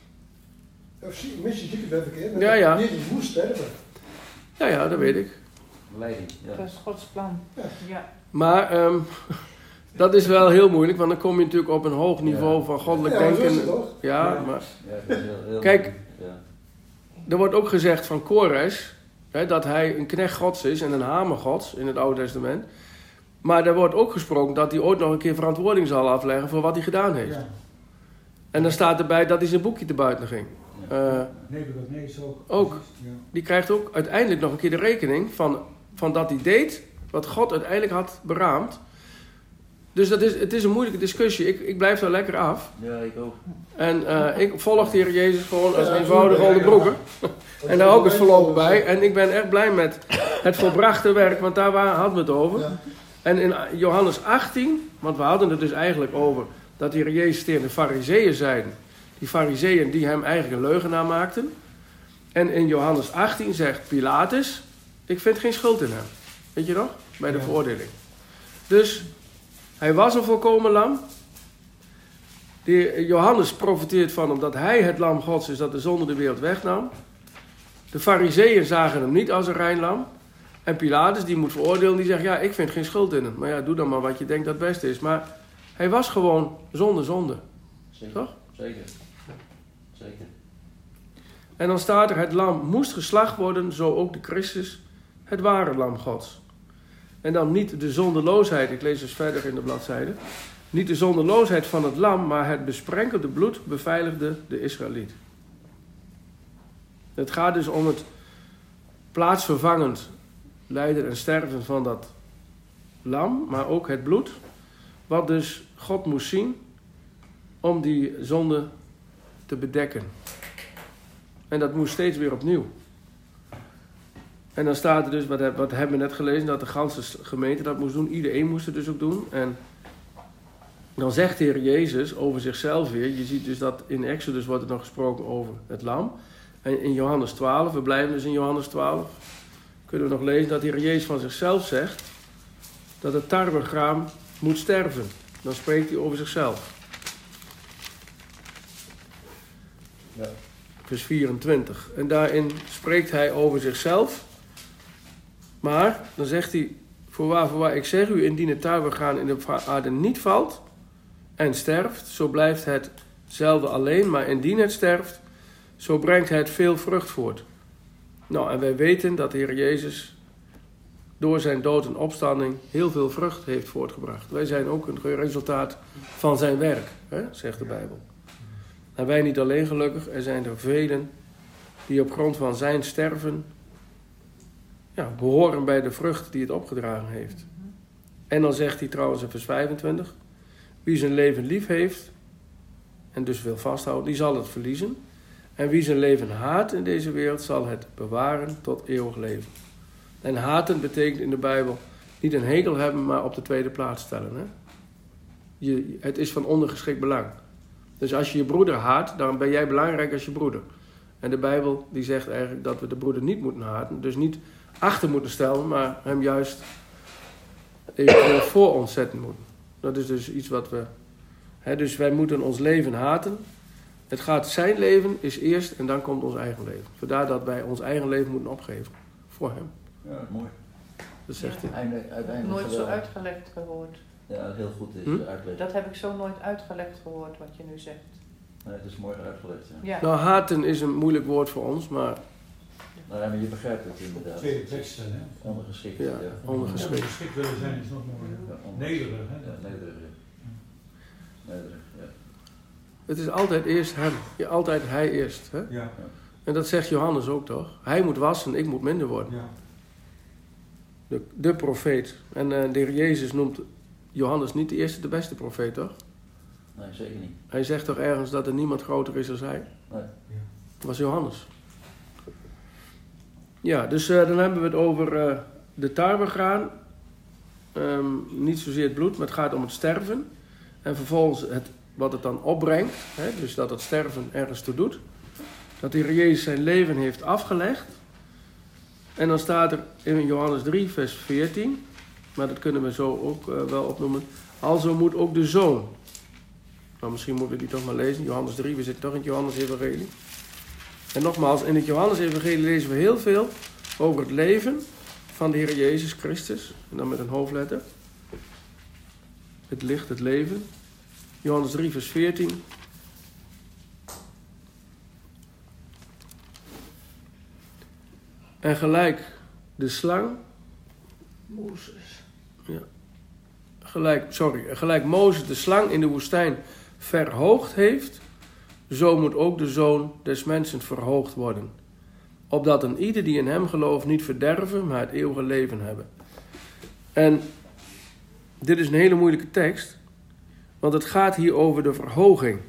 Ja, zie- Mensen zie ik het even verkeerd. maar Ja, ja. Jezus moest sterven. Ja, ja, dat weet ik. Leiding, Dat ja. was Gods plan. Ja. Ja. Maar ehm, dat is wel heel moeilijk, want dan kom je natuurlijk op een hoog niveau Ja. van goddelijk Ja, maar zo is denken. het toch? Ja, Ja. maar Ja, dat is heel, heel Kijk. ja. er wordt ook gezegd van Kores, hè, dat hij een knecht Gods is en een hamer Gods in het Oude Testament. Maar er wordt ook gesproken dat hij ooit nog een keer verantwoording zal afleggen voor wat hij gedaan heeft. Ja. En dan staat erbij dat hij zijn boekje te buiten ging. Eh, Nebuchadnezzar ook. Ook. Precies, Ja. die krijgt ook uiteindelijk nog een keer de rekening van, van dat hij deed wat God uiteindelijk had beraamd. Dus dat is, het is een moeilijke discussie. Ik, ik blijf daar lekker af. Ja, ik ook. En eh, ik volg de Heer Jezus gewoon als Ja, eenvoudige absoluut. onderbroeker. En daar ook het voorlopig bij. Ja. En ik ben echt blij met het volbrachte werk, want daar wa- hadden we het over. Ja. En in Johannes achttien, want we hadden het dus eigenlijk over dat de Heer Jezus tegen de Farizeeën zeiden. Die Farizeeën die hem eigenlijk een leugenaar maakten. En in Johannes achttien zegt Pilatus, ik vind geen schuld in hem. Weet je nog? Bij de Ja. veroordeling. Dus hij was een volkomen lam. De Johannes profiteert van omdat hij het lam Gods is dat de zonde de wereld wegnam. De Farizeeën zagen hem niet als een rein lam. En Pilatus die moet veroordelen, die zegt ja, ik vind geen schuld in hem. Maar ja, doe dan maar wat je denkt dat het beste is. Maar hij was gewoon zonder zonde. Zeker. Toch? Zeker. Zeker. En dan staat er, het lam moest geslacht worden, zo ook de Christus, het ware lam Gods. En dan niet de zondeloosheid, ik lees dus verder in de bladzijde. Niet de zondeloosheid van het lam, maar het besprenkelde bloed beveiligde de Israëliet. Het gaat dus om het plaatsvervangend lijden en sterven van dat lam, maar ook het bloed, wat dus God moest zien om die zonde te bedekken. En dat moest steeds weer opnieuw. En dan staat er dus, wat, wat hebben we net gelezen, dat de ganse gemeente dat moest doen. Iedereen moest het dus ook doen. En dan zegt de Heer Jezus over zichzelf weer. Je ziet dus dat in Exodus wordt er nog gesproken over het lam. En in Johannes twaalf, we blijven dus in Johannes twaalf, kunnen we nog lezen dat de Heer Jezus van zichzelf zegt dat het tarwegraan moet sterven. Dan spreekt hij over zichzelf. Ja. Vers vierentwintig. En daarin spreekt hij over zichzelf. Maar dan zegt hij, voorwaar, voorwaar, ik zeg u, indien het tarwegraan in de aarde niet valt en sterft, zo blijft hetzelfde alleen. Maar indien het sterft, zo brengt het veel vrucht voort. Nou, en wij weten dat de Heer Jezus door zijn dood en opstanding heel veel vrucht heeft voortgebracht. Wij zijn ook een resultaat van zijn werk, hè, zegt de Bijbel. En wij niet alleen gelukkig, er zijn er velen die op grond van zijn sterven ja, behoren bij de vrucht die het opgedragen heeft. En dan zegt hij trouwens in vers vijfentwintig, wie zijn leven lief heeft en dus wil vasthouden, die zal het verliezen. En wie zijn leven haat in deze wereld, zal het bewaren tot eeuwig leven. En haten betekent in de Bijbel niet een hekel hebben, maar op de tweede plaats stellen. Hè? Je, het is van ondergeschikt belang. Dus als je je broeder haat, dan ben jij belangrijk als je broeder. En de Bijbel die zegt eigenlijk dat we de broeder niet moeten haten. Dus niet achter moeten stellen, maar hem juist eventueel voor ons zetten moeten. Dat is dus iets wat we... Hè, dus wij moeten ons leven haten. Het gaat zijn leven is eerst en dan komt ons eigen leven. Vandaar dat wij ons eigen leven moeten opgeven. Voor hem. Ja, mooi. Dat zegt hij. Eindelijk, uiteindelijk Nooit zo geweldig. uitgelegd gehoord. Ja, dat heel goed is Hm? uitleggen. Dat heb ik zo nooit uitgelegd gehoord, wat je nu zegt. Nee, het is mooi uitgelegd. Ja. Ja. Nou, haten is een moeilijk woord voor ons, maar Nou ja, maar je begrijpt het inderdaad. Tweede tekst, hè? Ondergeschikt. Ja, Ja, ondergeschikt. Ja, geschikt willen zijn is nog mooier. Ja, onder- Nederig, hè? Ja, nederig. Ja. Nederig, ja. het is altijd eerst hem. Ja, altijd hij eerst. Hè? Ja, En dat zegt Johannes ook toch? Hij moet wassen, ik moet minder worden. ja. De, de profeet. En uh, de Heer Jezus noemt Johannes niet de eerste, de beste profeet, toch? Nee, zeker niet. Hij zegt toch ergens dat er niemand groter is dan hij? Nee. Dat was Johannes. Ja, dus uh, dan hebben we het over uh, de tarwegraan. Um, niet zozeer het bloed, maar het gaat om het sterven. En vervolgens het, wat het dan opbrengt. Hè, dus dat het sterven ergens toe doet. Dat de Heer Jezus zijn leven heeft afgelegd. En dan staat er in Johannes drie, vers veertien. Maar dat kunnen we zo ook uh, wel opnoemen. Alzo moet ook de zoon. Nou, misschien moeten we die toch maar lezen. Johannes drie, we zitten toch in het Johannes-evangelie. En nogmaals, in het Johannes-evangelie lezen we heel veel over het leven van de Heer Jezus Christus. En dan met een hoofdletter. Het licht, het leven. Johannes drie, vers veertien. En gelijk de slang... Mozes. Ja. Gelijk, sorry, gelijk Mozes de slang in de woestijn verhoogd heeft, zo moet ook de Zoon des Mensen verhoogd worden. Opdat een ieder die in hem gelooft niet verderven, maar het eeuwige leven hebben. En dit is een hele moeilijke tekst, want het gaat hier over de verhoging.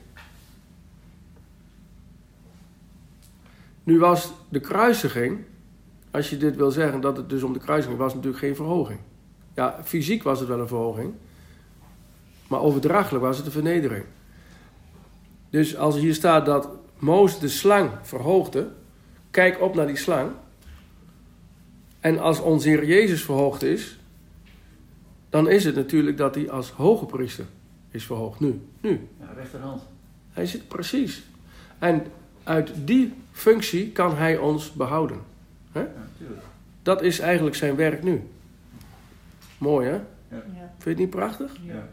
Nu was de kruisiging, als je dit wil zeggen dat het dus om de kruisiging was, natuurlijk geen verhoging. Ja, fysiek was het wel een verhoging, maar overdrachtelijk was het een vernedering. Dus als hier staat dat Mozes de slang verhoogde, kijk op naar die slang. En als onze Heer Jezus verhoogd is, dan is het natuurlijk dat hij als hoge priester is verhoogd. Nu, nu. Ja, rechterhand. Hij zit precies. En uit die functie kan hij ons behouden. Hè? Ja, natuurlijk. Dat is eigenlijk zijn werk nu. Mooi, hè? Ja. Vind je het niet prachtig? Ja.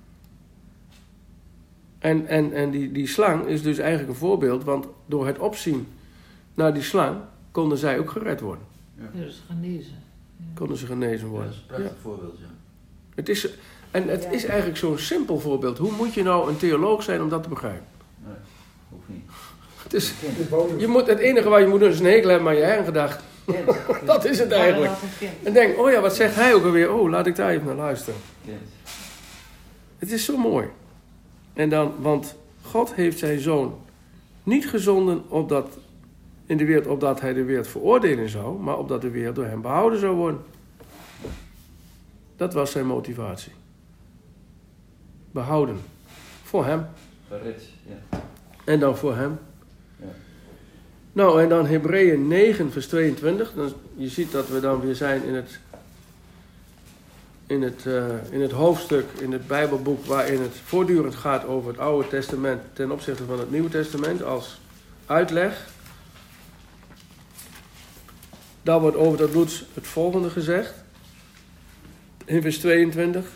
En, en, en die, die slang is dus eigenlijk een voorbeeld, want door het opzien naar die slang konden zij ook gered worden. Ja, dat is genezen. Konden ze genezen Ja, worden. dat is een prachtig Ja. voorbeeld, ja. Het is, en het Ja. is eigenlijk zo'n simpel voorbeeld. Hoe moet je nou een theoloog zijn om dat te begrijpen? Nee, hoeft niet. Het is, Kind. Ik woon je moet, het enige wat je moet doen is een hekel hebben aan je eigen gedachten. Kind. Dat is het eigenlijk. En denk, oh ja, wat zegt hij ook alweer? Oh, laat ik daar even naar luisteren. Kind. Het is zo mooi. En dan, want God heeft zijn zoon niet gezonden opdat, in de wereld, opdat hij de wereld veroordelen zou, maar opdat de wereld door hem behouden zou worden. Dat was zijn motivatie. Behouden. Voor hem. Gered, ja. En dan voor hem. Ja. Nou, en dan Hebreeën negen, vers tweeëntwintig. Dan, je ziet dat we dan weer zijn in het, in, het, uh, in het hoofdstuk, in het Bijbelboek, waarin het voortdurend gaat over het Oude Testament ten opzichte van het Nieuwe Testament als uitleg. Daar wordt over dat bloed het volgende gezegd. In vers tweeëntwintig.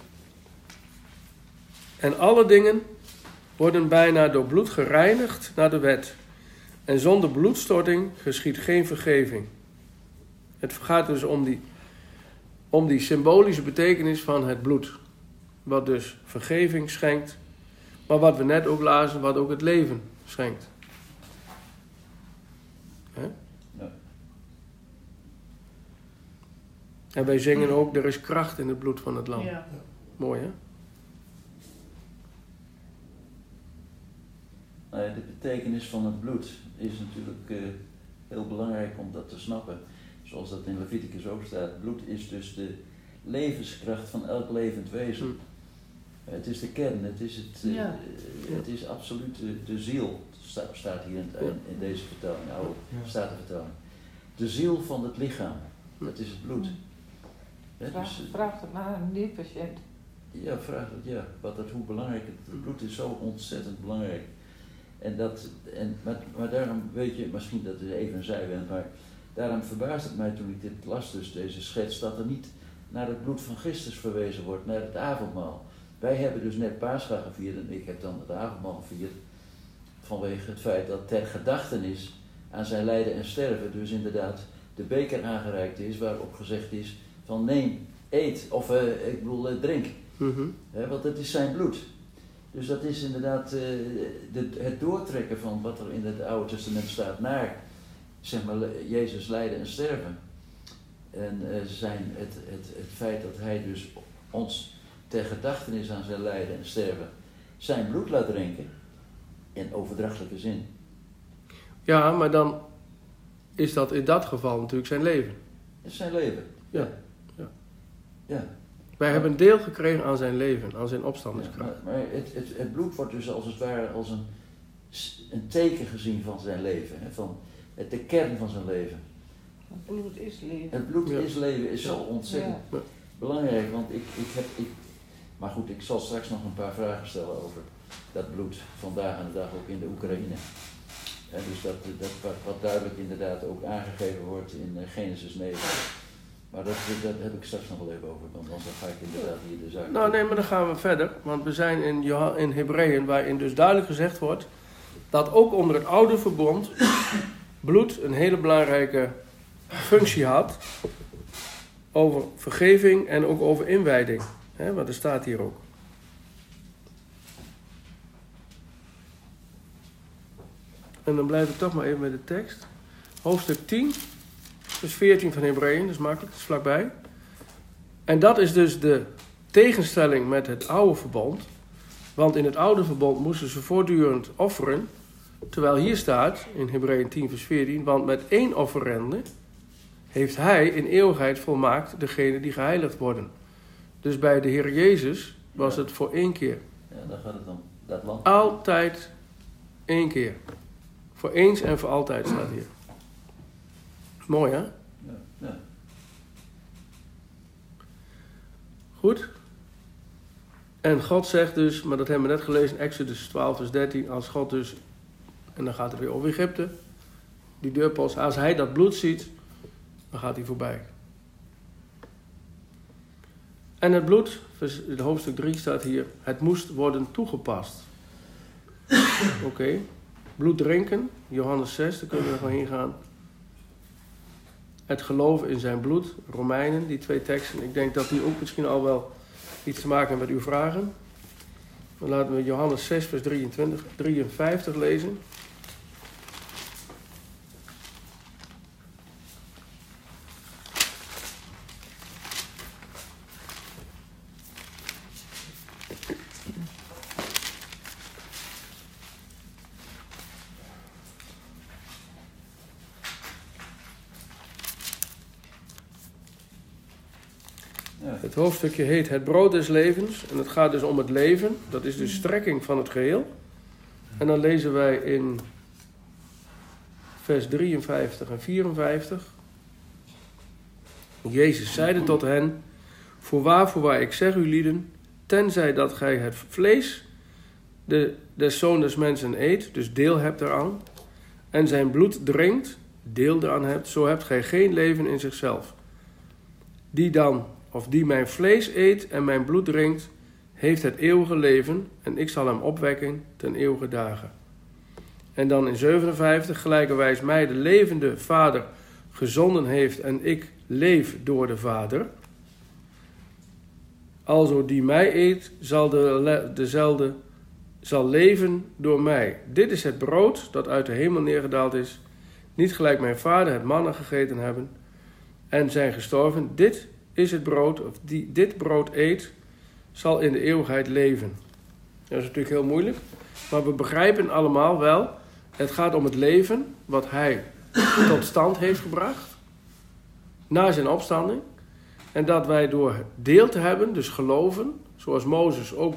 En alle dingen worden bijna door bloed gereinigd naar de wet. En zonder bloedstorting geschiedt geen vergeving. Het gaat dus om die, om die symbolische betekenis van het bloed. Wat dus vergeving schenkt. Maar wat we net ook lazen, wat ook het leven schenkt. Hè? Ja. En wij zingen ook, er is kracht in het bloed van het lam. Ja. Mooi, hè? Nou ja, de betekenis van het bloed is natuurlijk uh, heel belangrijk om dat te snappen. Zoals dat in Leviticus ook staat. Bloed is dus de levenskracht van elk levend wezen. Hm. Het is de kern, het is, het, uh, Ja. het is absoluut de, de ziel, sta, staat hier in, het, in, in deze vertaling, oude Ja. statenvertaling. De ziel van het lichaam, dat is het bloed. Hè, Vraag, dus, vraag het maar aan die patiënt. ja, vraag het, ja, wat dat, hoe belangrijk het, het bloed is, zo ontzettend belangrijk. En dat, en, maar, maar daarom weet je, misschien dat is even een zijwend, maar daarom verbaast het mij toen ik dit las, dus deze schets, dat er niet naar het bloed van Christus verwezen wordt, naar het avondmaal. Wij hebben dus net Pascha gevierd en ik heb dan het avondmaal gevierd vanwege het feit dat ter gedachtenis aan zijn lijden en sterven dus inderdaad de beker aangereikt is waarop gezegd is van neem, eet of uh, ik bedoel uh, drink, Mm-hmm. He, want het is zijn bloed. Dus dat is inderdaad uh, de, het doortrekken van wat er in het Oude Testament staat naar zeg maar, Jezus lijden en sterven. En uh, zijn het, het, het feit dat hij dus ons ter gedachtenis aan zijn lijden en sterven zijn bloed laat drinken, in overdrachtelijke zin. Ja, maar dan is dat in dat geval natuurlijk zijn leven. Het is zijn leven. Ja. Ja. Ja. Wij hebben een deel gekregen aan zijn leven, aan zijn Ja, opstandingskracht. maar maar het, het, het bloed wordt dus als het ware als een, een teken gezien van zijn leven. Hè, van het, de kern van zijn leven. Het bloed is leven. Het bloed Ja. is leven is zo ontzettend Ja. belangrijk. Want ik, ik heb... Ik, maar goed, ik zal straks nog een paar vragen stellen over dat bloed vandaag aan de dag ook in de Oekraïne. En dus dat, dat wat, wat duidelijk inderdaad ook aangegeven wordt in Genesis negen. Maar dat, dat heb ik straks nog wel even over, want anders ga ik inderdaad hier de zaak... Nou nee, maar dan gaan we verder. Want we zijn in, Johan- in Hebreeën, waarin dus duidelijk gezegd wordt dat ook onder het oude verbond bloed een hele belangrijke functie had over vergeving en ook over inwijding. Hè, want er staat hier ook. En dan blijf ik toch maar even met de tekst. Hoofdstuk tien, vers veertien van Hebreeën, dat is makkelijk, dat is vlakbij. En dat is dus de tegenstelling met het oude verbond. Want in het oude verbond moesten ze voortdurend offeren. Terwijl hier staat, in Hebreeën tien vers veertien, want met één offerende heeft hij in eeuwigheid volmaakt degene die geheiligd worden. Dus bij de Heer Jezus was het voor één keer. Ja, daar gaat het om. Dat land. Altijd één keer. Voor eens en voor altijd staat hier. Mooi hè? Ja, ja. Goed? En God zegt dus, maar dat hebben we net gelezen in Exodus twaalf vers dertien, als God dus, en dan gaat het weer over Egypte, die deurpost, als hij dat bloed ziet, dan gaat hij voorbij. En het bloed, in hoofdstuk drie staat hier, het moest worden toegepast. Oké, okay. Bloed drinken, Johannes zes, daar kunnen we gewoon heen gaan. Het geloven in zijn bloed, Romeinen, die twee teksten. Ik denk dat die ook misschien al wel iets te maken hebben met uw vragen. Dan laten we Johannes zes, vers drieëntwintig, drieënvijftig lezen. Het hoofdstukje heet Het brood des levens. En het gaat dus om het leven. Dat is de strekking van het geheel. En dan lezen wij in vers drieënvijftig en vierenvijftig. Jezus zeide tot hen: Voorwaar, voorwaar, ik zeg u lieden, tenzij dat gij het vlees de, des zoon des mensen eet, dus deel hebt eraan, en zijn bloed drinkt, deel eraan hebt, zo hebt gij geen leven in zichzelf. Die dan, of die mijn vlees eet en mijn bloed drinkt, heeft het eeuwige leven, en ik zal hem opwekken ten eeuwige dagen. En dan in zevenenvijftig, gelijkerwijs mij de levende Vader gezonden heeft en ik leef door de Vader. Alzo die mij eet, zal de, dezelfde zal leven door mij. Dit is het brood dat uit de hemel neergedaald is. Niet gelijk mijn vader het manna gegeten hebben en zijn gestorven. Dit is het brood, of die dit brood eet, zal in de eeuwigheid leven. Dat is natuurlijk heel moeilijk, maar we begrijpen allemaal wel, het gaat om het leven wat hij tot stand heeft gebracht na zijn opstanding. En dat wij door deel te hebben, dus geloven, zoals Mozes ook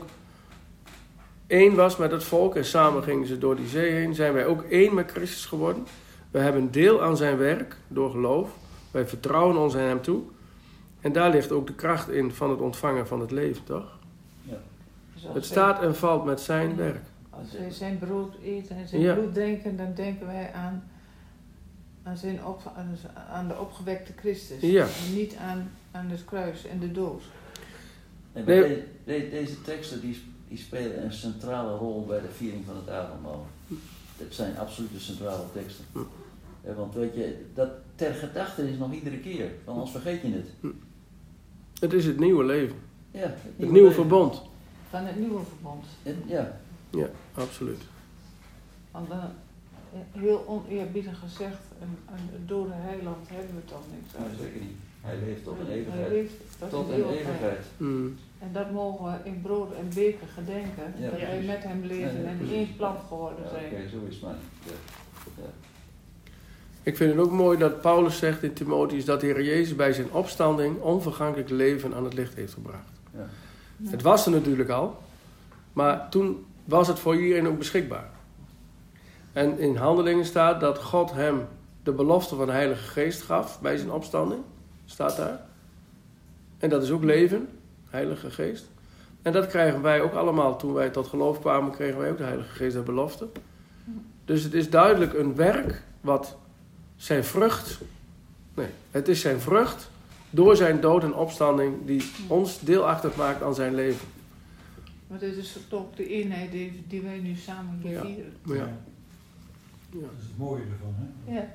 één was met het volk en samen gingen ze door die zee heen, zijn wij ook één met Christus geworden. We hebben deel aan zijn werk door geloof. Wij vertrouwen ons aan hem toe. En daar ligt ook de kracht in van het ontvangen van het leven, toch? Ja. Zoals Het staat en valt met zijn werk. Als wij zijn brood eten en zijn Ja. bloed drinken, dan denken wij aan, aan, zijn op, aan, aan de opgewekte Christus. Ja. En niet aan, aan het kruis en de dood. En bij Nee. de- de- deze teksten die, die spelen een centrale rol bij de viering van het avondmaal. Het zijn absoluut de centrale teksten. Ja, want weet je, dat ter gedachte is nog iedere keer, want anders vergeet je het. Het is het nieuwe leven. Ja, het Het nieuwe nieuwe leven. verbond. Van het nieuwe verbond. En, ja, Ja, absoluut. Want dan, heel oneerbiedig gezegd, een, een dode heiland hebben we toch niks nou, aan. zeker niet. Hij leeft tot een Hij eeuwigheid. leeft tot Tot een een eeuwigheid. eeuwigheid. Mm. En dat mogen we in brood en beker gedenken, Ja, dat wij precies. met hem leven Ja, ja, en precies. één plan geworden Ja, zijn. Oké, zo is het maar. Ja. Ja. Ik vind het ook mooi dat Paulus zegt in Timotheus dat de Heer Jezus bij zijn opstanding onvergankelijk leven aan het licht heeft gebracht. Ja. Ja. Het was er natuurlijk al, maar toen was het voor iedereen ook beschikbaar. En in Handelingen staat dat God hem de belofte van de Heilige Geest gaf bij zijn opstanding. Staat daar. En dat is ook leven, Heilige Geest. En dat krijgen wij ook allemaal. Toen wij tot geloof kwamen, kregen wij ook de Heilige Geest de belofte. Dus het is duidelijk een werk wat zijn vrucht... Nee, het is zijn vrucht door zijn dood en opstanding die ons deelachtig maakt aan zijn leven. Maar dit is toch ook de eenheid die, die wij nu samen hier Ja. vieren. Ja, ja. Dat is het mooie ervan, hè? Ja,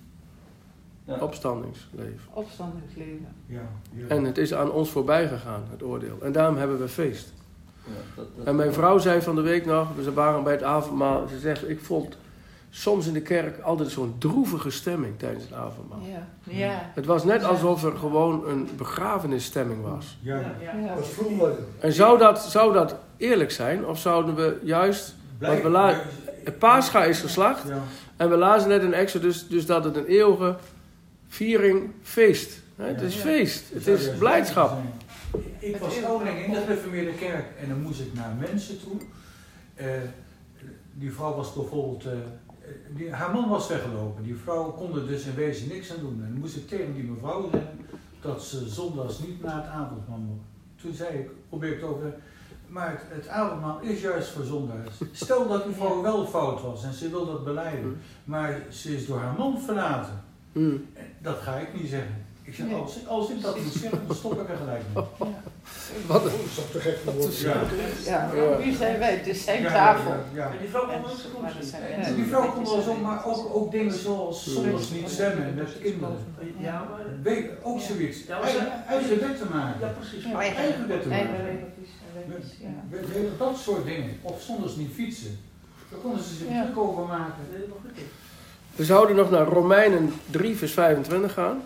Ja. Opstandingsleven. opstandingsleven. Ja, ja. En het is aan ons voorbij gegaan, het oordeel. En daarom hebben we feest. Ja, dat, dat, En mijn vrouw zei van de week nog, ze waren bij het avondmaal, ze zegt, ik vond soms in de kerk altijd zo'n droevige stemming tijdens het avondmaal. Ja, ja. Het was net alsof er gewoon een begrafenisstemming was. Ja, ja. ja. Dat was vroeger. En zou dat, zou dat eerlijk zijn? Of zouden we juist... Want we la- Het Pascha is geslacht Ja. en we lazen net in Exodus dus dat het een eeuwige viering, feest. Hè, het is Ja. feest, het Zou is juist blijdschap. zijn. Ik Het was is- ouderling in de gereformeerde kerk en dan moest ik naar mensen toe. Eh, die vrouw was bijvoorbeeld, eh, die, haar man was weggelopen. Die vrouw kon er dus in wezen niks aan doen. En dan moest ik tegen die mevrouw zeggen dat ze zondags niet naar het avondmaal mocht. Toen zei ik, probeer ik het over, maar het, het avondmaal is juist voor zondags. Stel dat die vrouw wel fout was en ze wil dat beleiden, maar ze is door haar man verlaten. Hmm. Dat ga ik niet zeggen. Ik zeg, Nee. als, als ik dat moet zeggen, dan stop ik er gelijk mee. Wat een... Dat is toch te gek voor woorden. Ja. Ja, Ja. wie zijn wij? Het is zijn Ja, tafel. ja, ja. En die vrouw En- kon niks doen. maar dat misschien. zijn- En die vrouw kon wel zo, maar ook, ook dingen zoals zondags niet stemmen met kinderen. Ja, maar... Weet, ook zoiets. Ja, maar ze- Eigen, eigen wet te maken. Ja, precies. Ja. Eigen wet te Eigen maken. regeltjes en wetjes, ja. We- we- Dat soort dingen. Of zondags niet fietsen. Daar konden ze zich Ja. druk over maken. Nee, dat mag niet. We zouden nog naar Romeinen drie vers vijfentwintig gaan.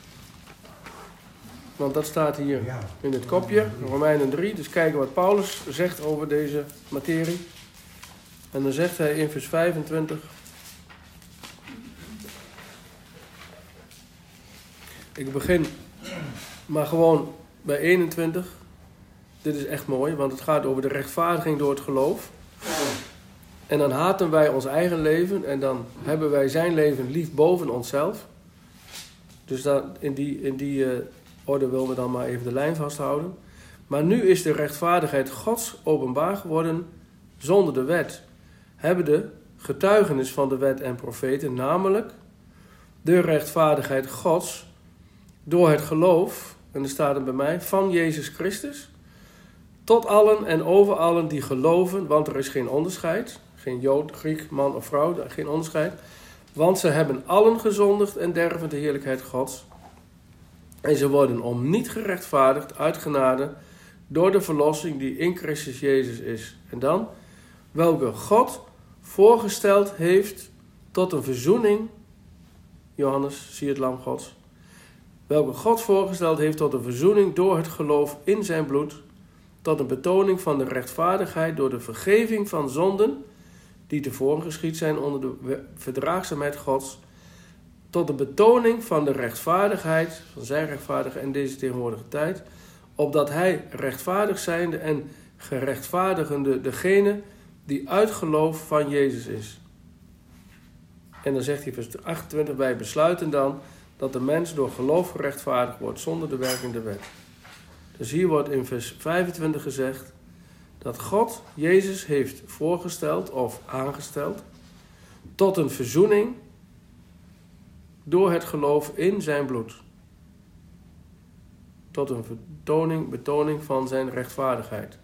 Want dat staat hier Ja. in het kopje, Romeinen drie. Dus kijken wat Paulus zegt over deze materie. En dan zegt hij in vers vijfentwintig... Ik begin maar gewoon bij eenentwintig. Dit is echt mooi, want het gaat over de rechtvaardiging door het geloof. En dan haten wij ons eigen leven en dan hebben wij zijn leven lief boven onszelf. Dus dat, in die, in die uh, orde willen we dan maar even de lijn vasthouden. Maar nu is de rechtvaardigheid Gods openbaar geworden zonder de wet. Hebben de getuigenis van de wet en profeten, namelijk de rechtvaardigheid Gods door het geloof, en er staat er bij mij, van Jezus Christus, tot allen en over allen die geloven, want er is geen onderscheid, geen Jood, Griek, man of vrouw, geen onderscheid, want ze hebben allen gezondigd en derven de heerlijkheid Gods. En ze worden om niet gerechtvaardigd uit genade door de verlossing die in Christus Jezus is. En dan, welke God voorgesteld heeft tot een verzoening, Johannes, zie het lam Gods, welke God voorgesteld heeft tot een verzoening door het geloof in zijn bloed, tot een betoning van de rechtvaardigheid door de vergeving van zonden, die tevoren geschied zijn onder de verdraagzaamheid Gods, tot de betoning van de rechtvaardigheid, van zijn rechtvaardigheid in deze tegenwoordige tijd, opdat hij rechtvaardig zijnde en gerechtvaardigende degene die uit geloof van Jezus is. En dan zegt hij vers achtentwintig, wij besluiten dan dat de mens door geloof gerechtvaardigd wordt zonder de werking der wet. Dus hier wordt in vers vijfentwintig gezegd dat God Jezus heeft voorgesteld of aangesteld tot een verzoening door het geloof in zijn bloed. Tot een betoning, betoning van zijn rechtvaardigheid.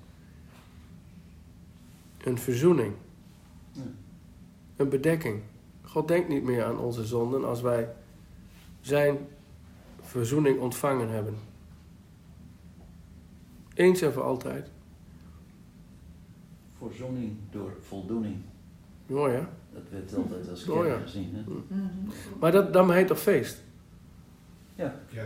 Een verzoening. Een bedekking. God denkt niet meer aan onze zonden als wij zijn verzoening ontvangen hebben. Eens en voor altijd. Verzoening door voldoening. Mooi hè? Dat werd altijd als Oh, kerk ja. gezien. Hè? Mhm. Maar dat, dan heet toch feest? Ja. Ja.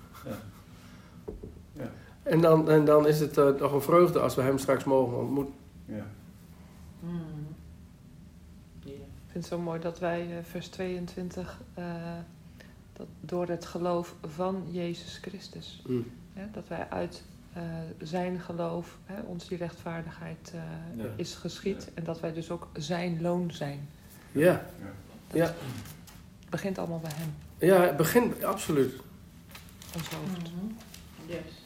En dan, en dan is het uh, nog een vreugde als we hem straks mogen ontmoeten. Ja. Mhm. Ja. Ik vind het zo mooi dat wij uh, vers tweeëntwintig, uh, dat door het geloof van Jezus Christus, Mm. hè, dat wij uit uh, zijn geloof, hè, ons die rechtvaardigheid uh, Ja. is geschied Ja. en dat wij dus ook zijn loon zijn. Ja. Dat Ja. begint allemaal bij hem, Ja, het begint absoluut. ons hoofd. Mhm. Yes.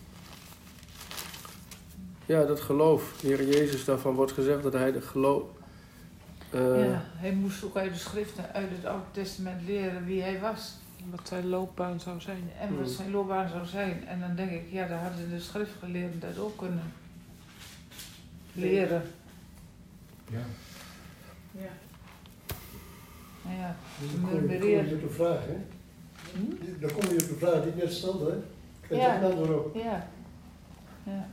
Ja, dat geloof. De Heer Jezus, daarvan wordt gezegd dat hij de geloof... Uh, Ja, hij moest ook uit de schriften, uit het Oude Testament leren wie hij was. Wat zijn loopbaan zou zijn. En wat Mm. zijn loopbaan zou zijn. En dan denk ik, ja, daar hadden de schriftgeleerden dat ook kunnen leren. Ja. Ja. Nou ja, Dus ze dan kom je, kom je murmureren. op de vraag, hè? Hm? Dan kom je op de vraag die ik net stelde, hè? Krijg Ja. je een antwoord op. Ja. Ja.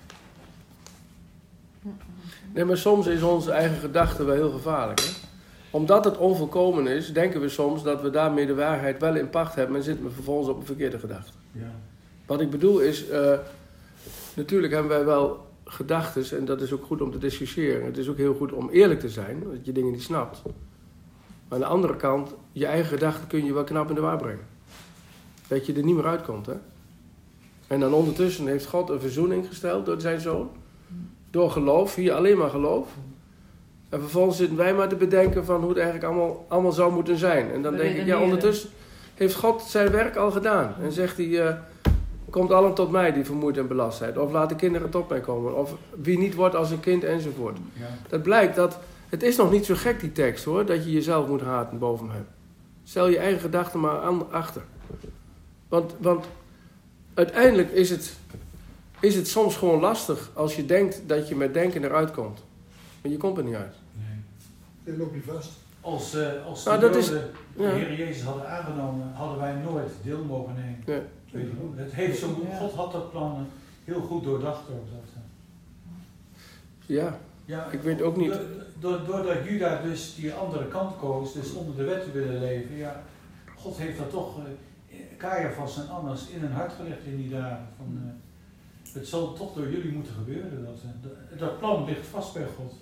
Nee, maar soms is onze eigen gedachte wel heel gevaarlijk. Hè? Omdat het onvolkomen is, denken we soms dat we daarmee de waarheid wel in pacht hebben en zitten we vervolgens op een verkeerde gedachte. Ja. Wat ik bedoel is, uh, natuurlijk hebben wij wel gedachten en dat is ook goed om te discussiëren. Het is ook heel goed om eerlijk te zijn, dat je dingen niet snapt. Maar aan de andere kant, je eigen gedachten kun je wel knap in de war brengen. Dat je er niet meer uitkomt, hè. En dan ondertussen heeft God een verzoening gesteld door zijn zoon. Door geloof, hier alleen maar geloof. En vervolgens zitten wij maar te bedenken van hoe het eigenlijk allemaal, allemaal zou moeten zijn. En dan denk ik, ja, Redeneren. ondertussen heeft God zijn werk al gedaan. En zegt hij, uh, komt allen tot mij die vermoeid en belast zijn. Of laat de kinderen tot mij komen. Of wie niet wordt als een kind enzovoort. Ja. Dat blijkt dat, het is nog niet zo gek die tekst hoor, dat je jezelf moet haten boven hem. Stel je eigen gedachten maar aan, achter. Want, want uiteindelijk is het, is het soms gewoon lastig als je denkt dat je met denken eruit komt. Maar je komt er niet uit. Nee. Dan loop je vast. Als, uh, als de Nou, dat is- Joden de ja. Heer Jezus hadden aangenomen, hadden wij nooit deel mogen nemen. Nee. Weet je wel? Het heeft zo, Ja. God had dat plan uh, heel goed doordacht. Ook dat, uh. Ja, Ja, ik weet ook niet. do- do- Doordat Juda dus die andere kant koos, dus onder de wet te willen leven, ja, God heeft dat toch, uh, Caiaphas en Annas, in hun hart gelegd in die dagen. Van, uh, het zal toch door jullie moeten gebeuren. Dat, uh, dat, dat plan ligt vast bij God.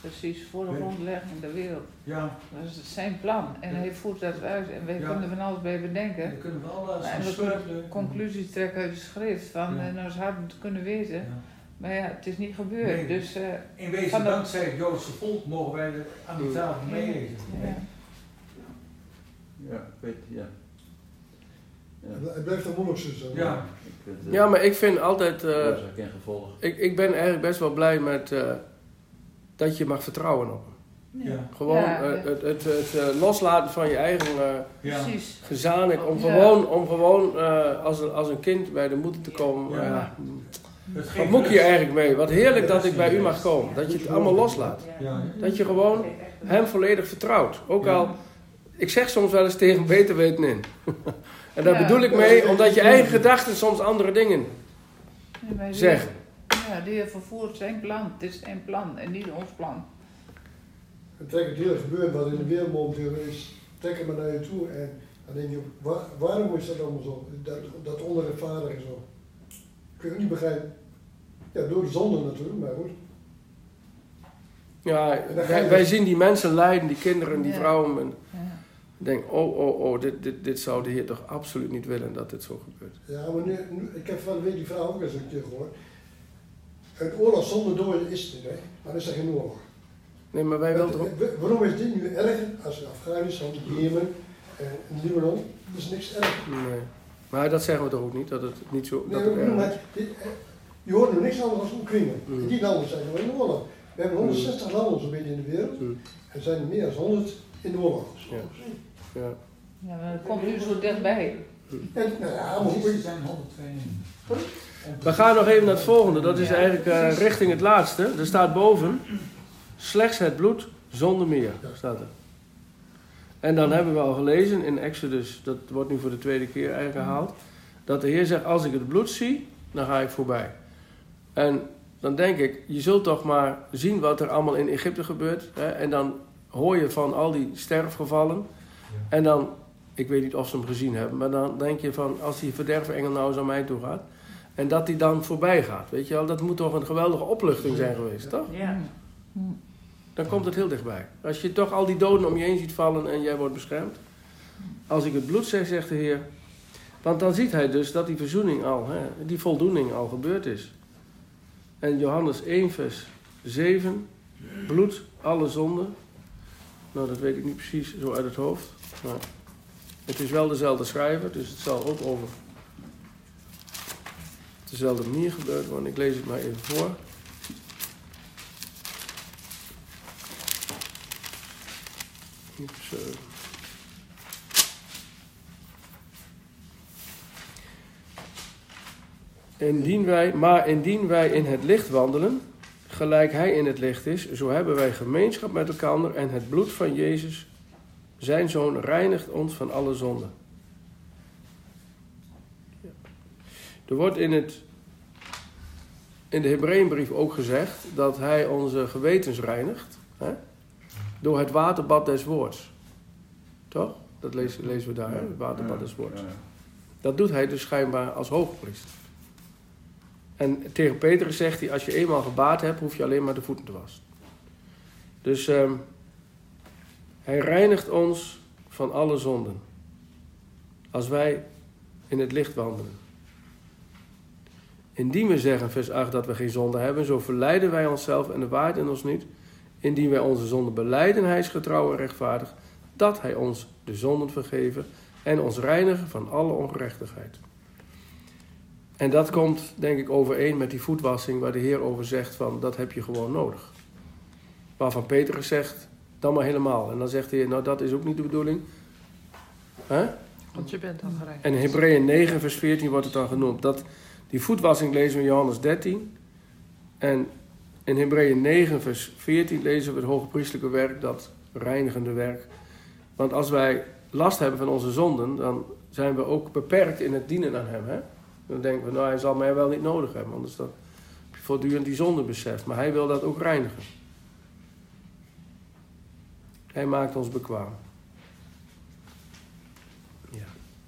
precies, voor de Nee. grondlegging der wereld. Ja, Dat is zijn plan. En Ja. hij voert dat uit. En wij Ja. kunnen van alles bij bedenken. dan kunnen we alle En we kunnen conclusies trekken uit de schrift. Van, Ja. eh, nou, ze hadden het kunnen weten. Ja. Maar ja, het is niet gebeurd. Nee. Dus, eh, In wezen, Van de- dankzij het Joodse volk mogen wij er aan die tafel mee eten. ja. Ja, ik weet, ja. Ja. Het blijft een moeilijk zo. Ja. Ik weet, eh, Ja, maar ik vind altijd... eh, oorzaak en gevolg. ik, ik ben eigenlijk best wel blij met eh, dat je mag vertrouwen op hem. Ja. Gewoon Ja, eh, ja. het, het, het eh, loslaten van je eigen eh Ja. Precies. gezanik. Om Ja. gewoon, om gewoon eh, als, een, als een kind bij de moeder te komen. Ja. Ja. Het Wat geeft moet ik hier rust. eigenlijk mee? Wat heerlijk dat ik bij u mag komen. Dat je het allemaal loslaat. Ja. Dat je gewoon hem volledig vertrouwt. Ook Ja. al, ik zeg soms wel eens tegen beter weten in. En daar Ja. bedoel ik mee, omdat je eigen gedachten soms andere dingen Ja, maar die- zeggen. Ja, die heeft vervoerd zijn plan. Het is zijn plan en niet ons plan. Het trekken deel gebeurt wat in de wereld momenteel is, trekken maar naar je toe en dan denk je, waar, waarom is dat allemaal zo? Dat, dat onrechtvaardige zo. Kun je ook niet begrijpen. Ja, door de zonde natuurlijk, maar goed. Ja, En dan ga je wij, wij dus- zien die mensen lijden, die kinderen, die Ja. vrouwen. En Ja. ik denk, oh, oh, oh, dit, dit, dit zou de Heer toch absoluut niet willen dat dit zo gebeurt. Ja, maar nu, nu- ik heb van de week die vrouw ook eens een keer gehoord. Een oorlog zonder doden is het niet, hè? Dan is er geen oorlog. Nee, maar wij willen toch ook... Wa- Waarom is dit nu erger als Afghanistan, Jemen en Libanon? Dat is niks erger. Nee. Maar dat zeggen we toch ook niet, dat het niet zo... Nee, Dat het maar, erg maar is. dit, eh, je hoort nu niks anders dan Oekraïne. Mm. En die landen zijn nog in de oorlog. We hebben honderdzestig landen zo'n beetje in de wereld. Mm. En er zijn er meer dan honderd in de oorlog. Ja. Ja. Ja, maar dat komt nu zo dichtbij. En, nou ja, maar Precies, hoe er zijn honderdtweeënnegentig. We gaan nog even naar het volgende, dat is eigenlijk eh, richting het laatste. Er staat boven, slechts het bloed zonder meer, staat er. En dan hebben we al gelezen in Exodus, dat wordt nu voor de tweede keer eigenlijk herhaald, dat de Heer zegt, als ik het bloed zie, dan ga ik voorbij. En dan denk ik, je zult toch maar zien wat er allemaal in Egypte gebeurt. Hè? En dan hoor je van al die sterfgevallen. En dan, ik weet niet of ze hem gezien hebben, maar dan denk je van, als die verderfengel nou eens aan mij toe gaat. En dat die dan voorbij gaat, weet je wel. Dat moet toch een geweldige opluchting zijn geweest, toch? Ja. Dan komt het heel dichtbij. Als je toch al die doden om je heen ziet vallen en jij wordt beschermd. Als ik het bloed zeg, zegt de Heer. Want dan ziet hij dus dat die verzoening al, hè, die voldoening al gebeurd is. En Johannes één vers zeven, bloed, alle zonden. Nou, dat weet ik niet precies zo uit het hoofd. Maar het is wel dezelfde schrijver, dus het zal ook over dezelfde manier gebeurd worden. Ik lees het maar even voor. Zo. Indien wij, maar indien wij in het licht wandelen, gelijk hij in het licht is, zo hebben wij gemeenschap met elkaar en het bloed van Jezus, zijn Zoon, reinigt ons van alle zonden. Er wordt in, het, in de Hebreeënbrief ook gezegd dat hij onze gewetens reinigt, hè? Door het waterbad des woords. Toch? Dat lezen, lezen we daar, hè? Het waterbad des woords. Ja. Dat doet hij dus schijnbaar als hoogpriester. En tegen Petrus zegt hij, als je eenmaal gebaad hebt, hoef je alleen maar de voeten te wassen. Dus um, hij reinigt ons van alle zonden. Als wij in het licht wandelen. Indien we zeggen, vers acht, dat we geen zonde hebben, zo verleiden wij onszelf en de waarheid in ons niet. Indien wij onze zonden belijden, hij is getrouw en rechtvaardig, dat hij ons de zonden vergeven en ons reinigen van alle ongerechtigheid. En dat komt, denk ik, overeen met die voetwassing waar de Heer over zegt van, dat heb je gewoon nodig. Waarvan Petrus zegt, dan maar helemaal. En dan zegt de Heer, nou dat is ook niet de bedoeling. Hè? Want je bent al gereinigd. En in Hebreeën negen vers veertien wordt het dan genoemd. Dat, die voetwassing lezen we in Johannes dertien. En in Hebreeën negen vers veertien lezen we het hogepriestelijke werk, dat reinigende werk. Want als wij last hebben van onze zonden, dan zijn we ook beperkt in het dienen aan hem. Hè? Dan denken we, nou hij zal mij wel niet nodig hebben, anders dan heb je voortdurend die zonde beseft. Maar hij wil dat ook reinigen. Hij maakt ons bekwaam. Ja.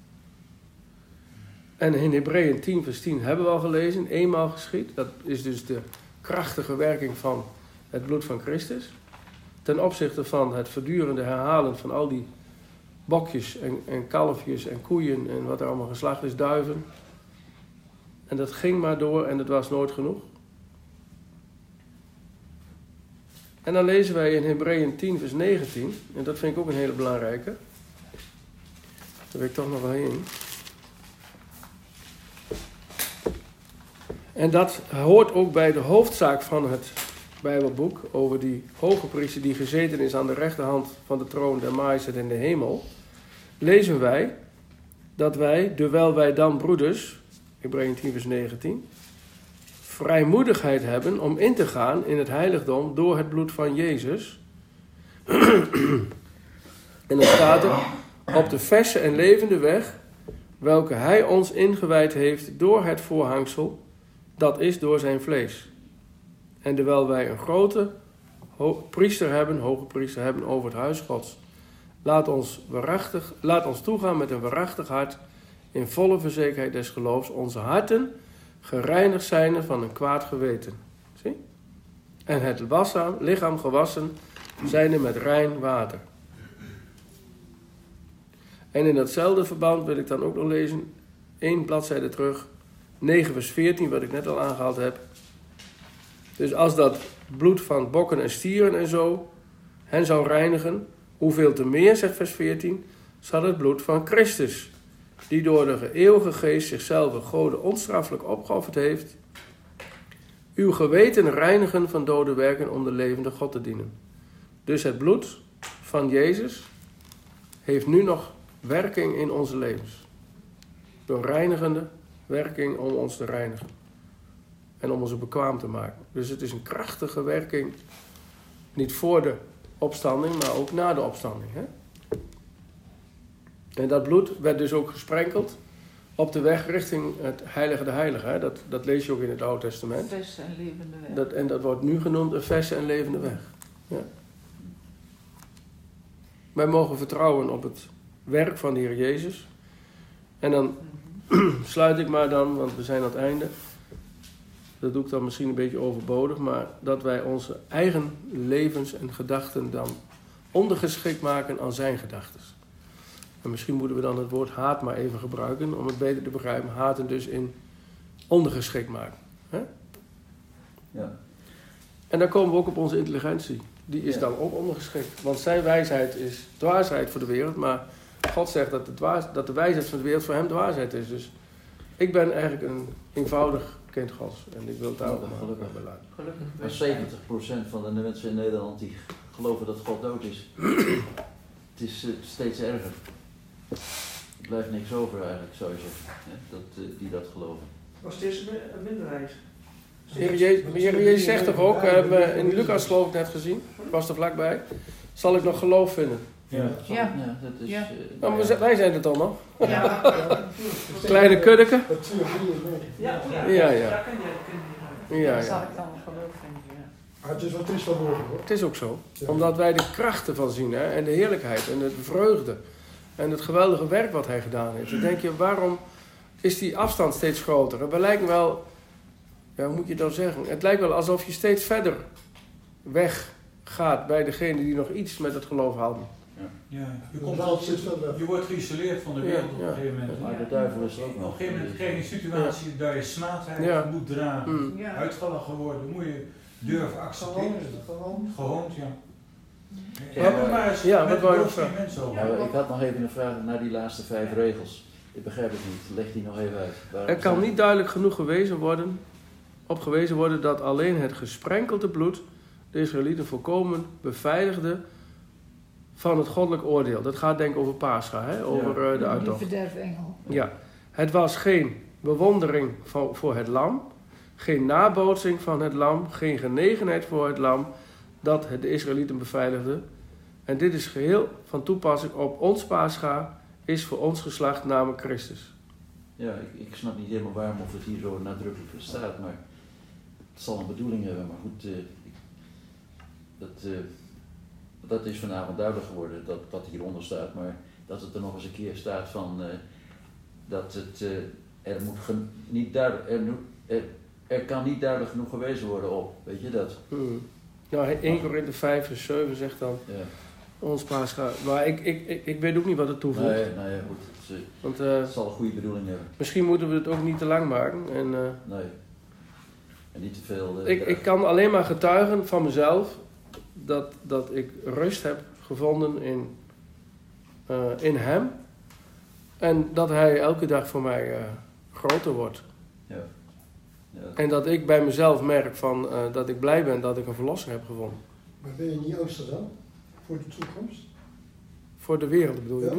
En in Hebreeën tien vers tien hebben we al gelezen, eenmaal geschied. Dat is dus de krachtige werking van het bloed van Christus. ten opzichte van het voortdurende herhalen van al die bokjes en, en kalfjes en koeien en wat er allemaal geslacht is, duiven. En dat ging maar door en het was nooit genoeg. En dan lezen wij in Hebreeën tien vers negentien, en dat vind ik ook een hele belangrijke. Daar wil ik toch nog wel heen. En dat hoort ook bij de hoofdzaak van het Bijbelboek, over die hoge priester die gezeten is aan de rechterhand van de troon der majesteit in de hemel. Lezen wij dat wij, terwijl wij dan broeders, Hebreeën tien vers negentien, vrijmoedigheid hebben om in te gaan in het heiligdom door het bloed van Jezus. En dan staat er, op de verse en levende weg, welke hij ons ingewijd heeft door het voorhangsel, dat is door zijn vlees. En terwijl wij een grote ho- priester hebben, hoge priester hebben over het huis Gods, laat ons, waarachtig, laat ons toegaan met een waarachtig hart, in volle verzekerdheid des geloofs, onze harten gereinigd zijnde van een kwaad geweten. Zie? En het wassen, lichaam gewassen zijnde met rein water. En in datzelfde verband wil ik dan ook nog lezen, één bladzijde terug, negen vers veertien, wat ik net al aangehaald heb. Dus als dat bloed van bokken en stieren en zo hen zou reinigen, hoeveel te meer, zegt vers veertien, zal het bloed van Christus, die door de eeuwige geest zichzelf Gode onstraffelijk opgeofferd heeft, uw geweten reinigen van dode werken om de levende God te dienen. Dus het bloed van Jezus heeft nu nog werking in onze levens. Door reinigende werking om ons te reinigen. En om ons bekwaam te maken. Dus het is een krachtige werking. Niet voor de opstanding, maar ook na de opstanding. Hè? En dat bloed werd dus ook gesprenkeld op de weg richting het heilige de heilige. Hè? Dat, dat lees je ook in het Oude Testament. Verse en levende weg. Dat, en dat wordt nu genoemd een verse en levende weg. Ja. Wij mogen vertrouwen op het werk van de Heer Jezus. En dan sluit ik maar dan, want we zijn aan het einde. Dat doe ik dan misschien een beetje overbodig, maar dat wij onze eigen levens en gedachten dan ondergeschikt maken aan zijn gedachten. En misschien moeten we dan het woord haat maar even gebruiken om het beter te begrijpen. Haten dus in ondergeschikt maken. Hè? Ja. En dan komen we ook op onze intelligentie. Die is Ja. dan ook ondergeschikt. Want zijn wijsheid is dwaasheid voor de wereld, maar God zegt dat de, dwaas, dat de wijsheid van de wereld voor hem dwaasheid is. Dus ik ben eigenlijk een eenvoudig kind Gods. En ik wil het daar ook maar Gelukkig. bij laten. Gelukkig. Maar zeventig procent van de mensen in Nederland die geloven dat God dood is. Het is uh, steeds erger. Er blijft niks over eigenlijk, zou je zeggen, hè? Dat, uh, die dat geloven. Was steeds een een minderheid. De Heer Jezus, de Heer Jezus zegt toch ook, hebben we in Lucas geloof ik net gezien, ik was er vlakbij, zal ik nog geloof vinden? Ja. Ja. Ja, dat is... Ja. uh, Nou, we zijn- wij zijn het dan nog. Ja. Kleine kuddeke. Dat zie je niet. Ja, oh ja. Ja, ja. Daar ken je, ken je. Ja, Daar zal ja. ik dan wel geloof in. Ja. Maar het is wel triest van morgen hoor. Het is ook zo. Ja. Omdat wij de krachten van zien hè, en de heerlijkheid en de vreugde en het geweldige werk wat hij gedaan heeft. Dan denk je, waarom is die afstand steeds groter? En we lijken wel, ja, hoe moet je dat zeggen? Het lijkt wel alsof je steeds verder weg gaat bij degene die nog iets met het geloof houden. Ja, je, De komt, naald zit wel weg. je wordt geïsoleerd van de wereld op Ja, een gegeven moment. Maar de duivel is er ook Op nog. een gegeven moment krijg je een situatie dat je smaadheid Ja. moet dragen. Mm. Ja. Uitgelachen worden, moet je durven Gewoon accepteren. is het gewoon. Gehoond, ja. Ja, Ja, maar- maar eens ja, met wat wou je de nog vragen? mensen over. Ja, maar ik had nog even een vraag naar die laatste vijf regels. Ik begrijp het niet. Leg die nog even uit. Waarom Er kan zijn- niet duidelijk genoeg gewezen worden, op gewezen worden dat alleen het gesprenkelde bloed de Israëlieten volkomen beveiligde van het goddelijk oordeel. Dat gaat denk ik over Pascha, hè? Over eh, de Die uittocht. verderfengel. Ja, het was geen bewondering voor, voor het lam, geen nabootsing van het lam, geen genegenheid voor het lam, dat het de Israëlieten beveiligde. En dit is geheel van toepassing op ons Pascha, is voor ons geslacht, namelijk Christus. Ja, ik, ik snap niet helemaal waarom of het hier zo nadrukkelijk staat, maar het zal een bedoeling hebben. Maar goed, uh, ik, dat, uh, dat is vanavond duidelijk geworden, dat wat hieronder staat. Maar dat het er nog eens een keer staat van, uh, dat het, uh, er moet gen, niet duidelijk, er, er, er kan niet duidelijk genoeg gewezen worden op, weet je dat? Hmm. Nou, één Korinthe vijf vers zeven zegt dan, Ja. ons paas gaat. Maar ik, ik, ik, ik weet ook niet wat het toevoegt. Nee, nou ja, goed. Het, is- Want eh, het zal een goede bedoeling hebben. misschien moeten we het ook niet te lang maken. En, eh, Nee. En niet te veel. eh, ik, ik kan alleen maar getuigen van mezelf dat, dat ik rust heb gevonden in, eh, in hem. En dat hij elke dag voor mij eh, groter wordt. Ja. Ja. En dat ik bij mezelf merk van, eh, dat ik blij ben dat ik een verlosser heb gevonden. Maar ben je niet angstig dan? Voor de toekomst? Voor de wereld bedoel je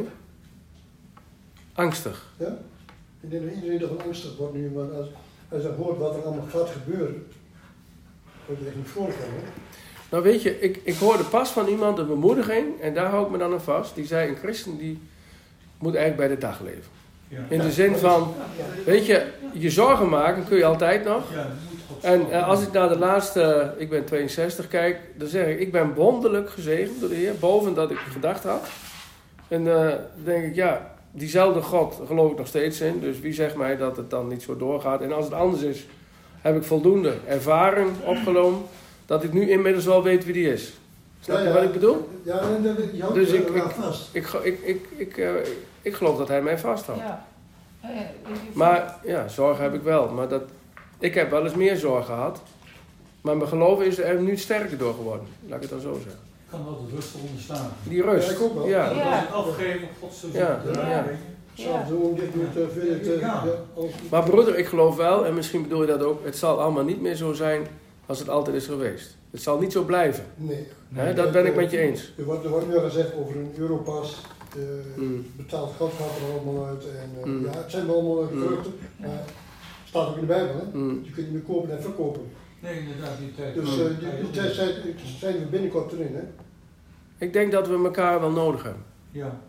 Ja. nu? Angstig. Ja? Ik denk dat iedereen toch wel angstig wordt nu, maar als, als je hoort wat er allemaal gaat gebeuren, word je echt niet voorkomen. Nou weet je, ik, ik hoorde pas van iemand een bemoediging en daar hou ik me dan aan vast. Die zei, een christen die moet eigenlijk bij de dag leven. Ja. In de zin van, weet je, je zorgen maken kun je altijd nog. Ja, dat moet God En stoppen. eh, als ik naar de laatste, ik ben tweeënzestig, kijk, dan zeg ik, ik ben wonderlijk gezegend door de Heer, boven dat ik gedacht had. En eh, dan denk ik, ja, diezelfde God geloof ik nog steeds in, dus wie zegt mij dat het dan niet zo doorgaat. En als het anders is, heb ik voldoende ervaring opgenomen, dat ik nu inmiddels wel weet wie die is. Snap je Ja, ja. wat ik bedoel? Ja, en dan je houdt Dus je ik- eraan ik- vast. Ik, ge- ik, ik, ik, eh, ik geloof dat hij mij vasthoudt. Ja. Ja, ja, je- Maar ja, zorgen heb ik wel. Maar dat, ik heb wel eens meer zorgen gehad. Maar mijn geloof is er nu sterker door geworden. Laat ik het dan zo zeggen. Ik kan altijd rustig onderstaan. Die rust. Ja, ik ook wel. Ja. Dat Ja. als ik afgeef op God zo Ja, zit. ja. Zelf doen, dit doet, uh, veel het, uh, Ja. ja, als- Maar broeder, ik geloof wel, en misschien bedoel je dat ook, het zal allemaal niet meer zo zijn als het altijd is geweest. Het zal niet zo blijven. Nee. Hè? Dat ben ik met je eens. Er wordt, er wordt nu al gezegd over een europas, uh, Mm. betaald geld gaat er allemaal uit. En, uh, Mm. ja, het zijn wel allemaal uh, Mm. geruchten, maar het staat ook in de Bijbel. Hè? Mm. Je kunt niet meer kopen en verkopen. Nee, inderdaad, die tijd. Dus Mm. uh, die, die tijd zijn, zijn we binnenkort erin. Hè? Ik denk dat we elkaar wel nodig hebben. Ja.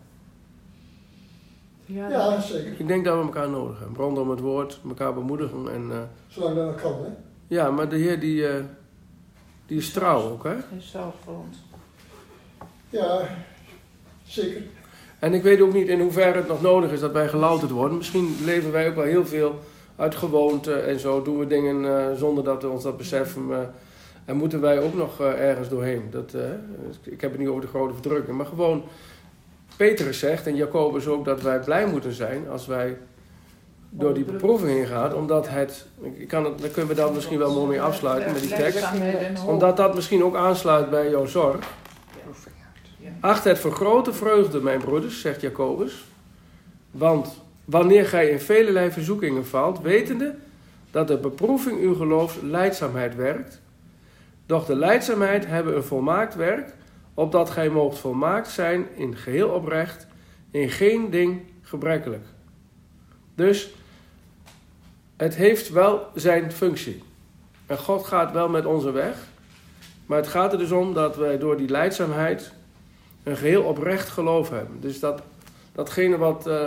Ja, Ja, zeker. Ik denk dat we elkaar nodig hebben. Rondom het woord, elkaar bemoedigen. En, uh, Zolang dat kan. Hè? ja, maar de Heer die, uh, die is trouw ook, hè? En zelf voor ons. Ja, zeker. En ik weet ook niet in hoeverre het nog nodig is dat wij gelouterd worden. Misschien leven wij ook wel heel veel uit gewoonte en zo doen we dingen uh, zonder dat we ons dat beseffen. Uh, en moeten wij ook nog uh, ergens doorheen. Dat, uh, ik heb het niet over de grote verdrukking, maar gewoon Petrus zegt en Jacobus ook dat wij blij moeten zijn als wij door die beproeving heen gaan. Omdat het, ik kan het, daar kunnen we dan misschien wel mooi mee afsluiten met die tekst. Leefzaamheid en hoop. Omdat dat misschien ook aansluit bij jouw zorg. Acht het voor grote vreugde, mijn broeders, zegt Jacobus. Want wanneer gij in velelei verzoekingen valt, wetende dat de beproeving uw geloofs lijdzaamheid werkt. Doch de lijdzaamheid hebben een volmaakt werk, opdat gij moogt volmaakt zijn in geheel oprecht, in geen ding gebrekkelijk. Dus het heeft wel zijn functie. En God gaat wel met onze weg. Maar het gaat er dus om dat wij door die lijdzaamheid een geheel oprecht geloof hebben. Dus dat, datgene wat, uh,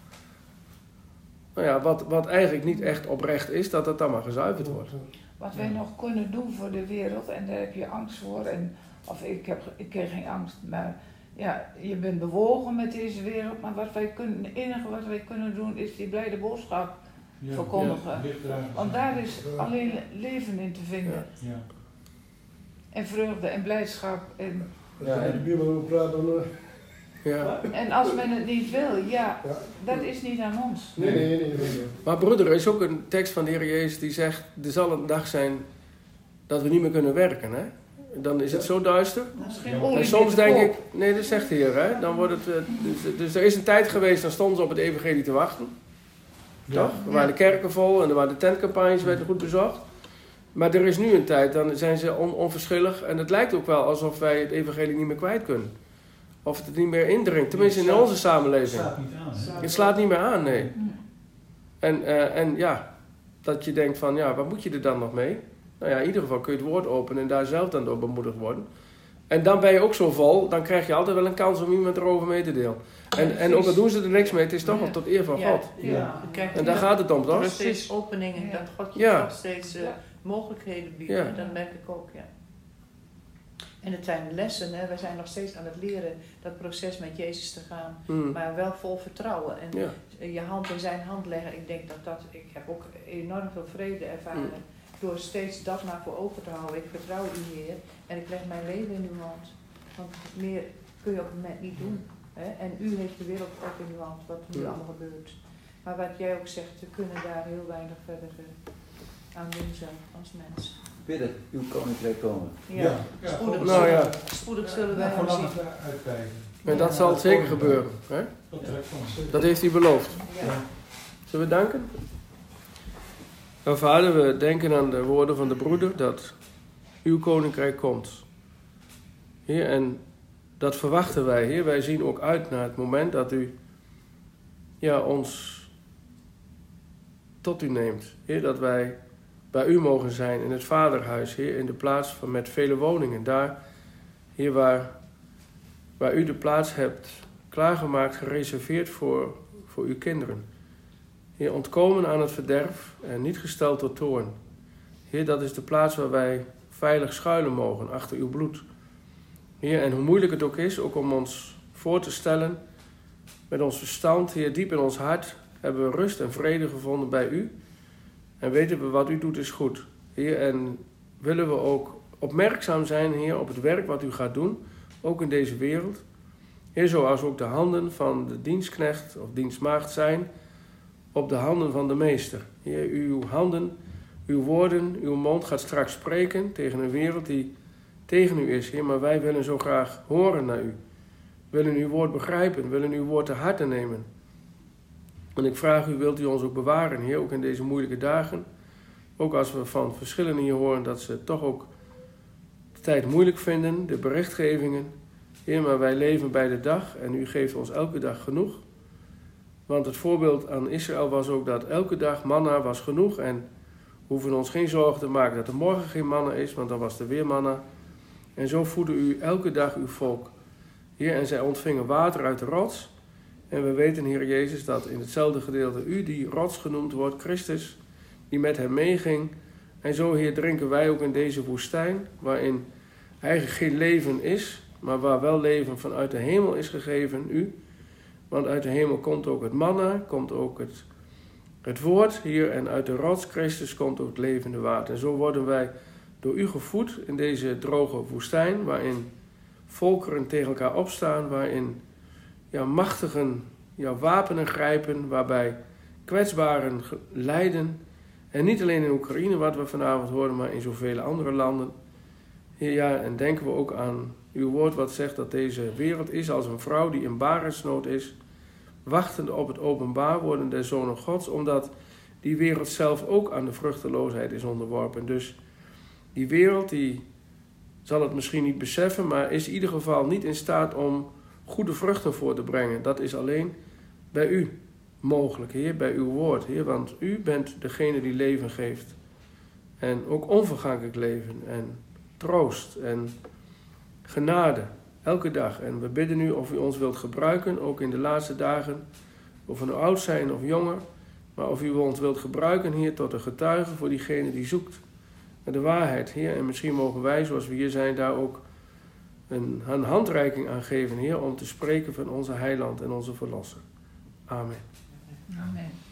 nou ja, wat, wat eigenlijk niet echt oprecht is, dat dat dan maar gezuiverd wordt. Wat wij nog kunnen doen voor de wereld, en daar heb je angst voor. En, of ik heb ik heb geen angst, maar ja, je bent bewogen met deze wereld. Maar wat wij kunnen, het enige wat wij kunnen doen is die blijde boodschap Ja. verkondigen. Ja, ligt eraan. Want daar is alleen leven in te vinden. Ja. En vreugde en blijdschap. En, Als je met de buurman wil praten, dan... uh, Ja. en als men het niet wil, ja, ja. dat is niet aan ons. Nee, nee, nee. nee, nee. Maar broeder, er is ook een tekst van de Heer Jezus die zegt, er zal een dag zijn dat we niet meer kunnen werken. Hè? Dan is het zo duister. Misschien Ja. olie En soms met de denk kook. ik, nee, dat zegt de Heer. Hè? Dan wordt het, uh, dus, dus er is een tijd geweest, dan stonden ze op het evangelie te wachten. Toch? Er waren de kerken vol en er waren de tentcampagnes, werden goed bezocht. Maar er is nu een tijd, dan zijn ze on, onverschillig. En het lijkt ook wel alsof wij het evangelie niet meer kwijt kunnen. Of het er niet meer indringt. Tenminste in onze Het samenleving. staat niet aan. Hè? Het slaat niet meer aan, nee. Mm. En, uh, en ja, dat je denkt van, ja, wat moet je er dan nog mee? Nou ja, in ieder geval kun je het woord openen en daar zelf dan door bemoedigd worden. En dan ben je ook zo vol, dan krijg je altijd wel een kans om iemand erover mee te delen. En, en ook al doen ze er niks mee, het is toch wel tot eer van Ja, God. ja. Ja. Je krijgt En daar gaat het om, toch? nog steeds openingen, Ja. dat God je Ja. nog steeds uh, Ja. mogelijkheden biedt. Ja. hè, Dat merk ik ook, ja. En het zijn lessen, hè. Wij zijn nog steeds aan het leren dat proces met Jezus te gaan, Hmm. maar wel vol vertrouwen. En Ja. je hand in zijn hand leggen, ik denk dat dat, ik heb ook enorm veel vrede ervaren. Mm. door steeds dat maar voor ogen te houden. Ik vertrouw u, Heer, en ik leg mijn leven in uw hand. Want meer kun je op het moment niet doen. Hè? En u heeft de wereld ook in uw hand, wat nu Ja. allemaal gebeurt. Maar wat jij ook zegt, we kunnen daar heel weinig verder uh, aan doen zelf als mens. Bidden, uw koninkrijk komen. Ja, Ja, ja, spoedig, Nou zullen, ja. spoedig zullen wij Nou, hem vooral zien. het uitkijken. En dat zal zeker gebeuren. Hè? Dat trekt ons. Dat heeft hij beloofd. Ja. Zullen we danken? Nou, Vader, we denken aan de woorden van de broeder dat uw koninkrijk komt. Heer, en dat verwachten wij, Heer. Wij zien ook uit naar het moment dat u ja, ons tot u neemt. Heer, dat wij bij u mogen zijn in het Vaderhuis, Heer, in de plaats van met vele woningen. Daar, Heer, waar, waar u de plaats hebt klaargemaakt, gereserveerd voor, voor uw kinderen. Heer, ontkomen aan het verderf en niet gesteld tot toorn. Heer, dat is de plaats waar wij veilig schuilen mogen, achter uw bloed. Heer, en hoe moeilijk het ook is, ook om ons voor te stellen, met ons verstand, Heer, diep in ons hart, hebben we rust en vrede gevonden bij u. En weten we wat u doet is goed. Heer, en willen we ook opmerkzaam zijn, Heer, op het werk wat u gaat doen, ook in deze wereld. Heer, zoals ook de handen van de dienstknecht of dienstmaagd zijn, op de handen van de meester. Heer, uw handen, uw woorden, uw mond gaat straks spreken tegen een wereld die tegen u is. Heer, maar wij willen zo graag horen naar u. Willen uw woord begrijpen, willen uw woord te harte nemen. En ik vraag u, wilt u ons ook bewaren, Heer, ook in deze moeilijke dagen. Ook als we van verschillenden hier horen dat ze toch ook de tijd moeilijk vinden, de berichtgevingen. Heer, maar wij leven bij de dag en u geeft ons elke dag genoeg. Want het voorbeeld aan Israël was ook dat elke dag manna was genoeg. En we hoeven ons geen zorgen te maken dat er morgen geen manna is, want dan was er weer manna. En zo voedde u elke dag uw volk. Heer, en zij ontvingen water uit de rots. En we weten, Heer Jezus, dat in hetzelfde gedeelte u die rots genoemd wordt, Christus, die met hem meeging. En zo, Heer, drinken wij ook in deze woestijn, waarin eigenlijk geen leven is, maar waar wel leven vanuit de hemel is gegeven, u. Want uit de hemel komt ook het manna, komt ook het, het woord, Heer, en uit de rots, Christus, komt ook het levende water. En zo worden wij door u gevoed in deze droge woestijn, waarin volkeren tegen elkaar opstaan, waarin ja, machtigen ja, wapenen grijpen, waarbij kwetsbaren lijden. En niet alleen in Oekraïne, wat we vanavond horen, maar in zoveel andere landen. Heer, ja, en denken we ook aan uw woord wat zegt dat deze wereld is als een vrouw die in barensnood is, wachtende op het openbaar worden der Zonen Gods, omdat die wereld zelf ook aan de vruchteloosheid is onderworpen. Dus die wereld die zal het misschien niet beseffen, maar is in ieder geval niet in staat om goede vruchten voor te brengen. Dat is alleen bij u mogelijk, Heer, bij uw woord, Heer, want u bent degene die leven geeft. En ook onvergankelijk leven en troost en genade, elke dag. En we bidden u of u ons wilt gebruiken, ook in de laatste dagen, of we nou oud zijn of jonger, maar of u ons wilt gebruiken, Heer, tot een getuige voor diegene die zoekt naar de waarheid, Heer. En misschien mogen wij, zoals we hier zijn, daar ook een, een handreiking aan geven, Heer, om te spreken van onze heiland en onze verlosser. Amen. Amen.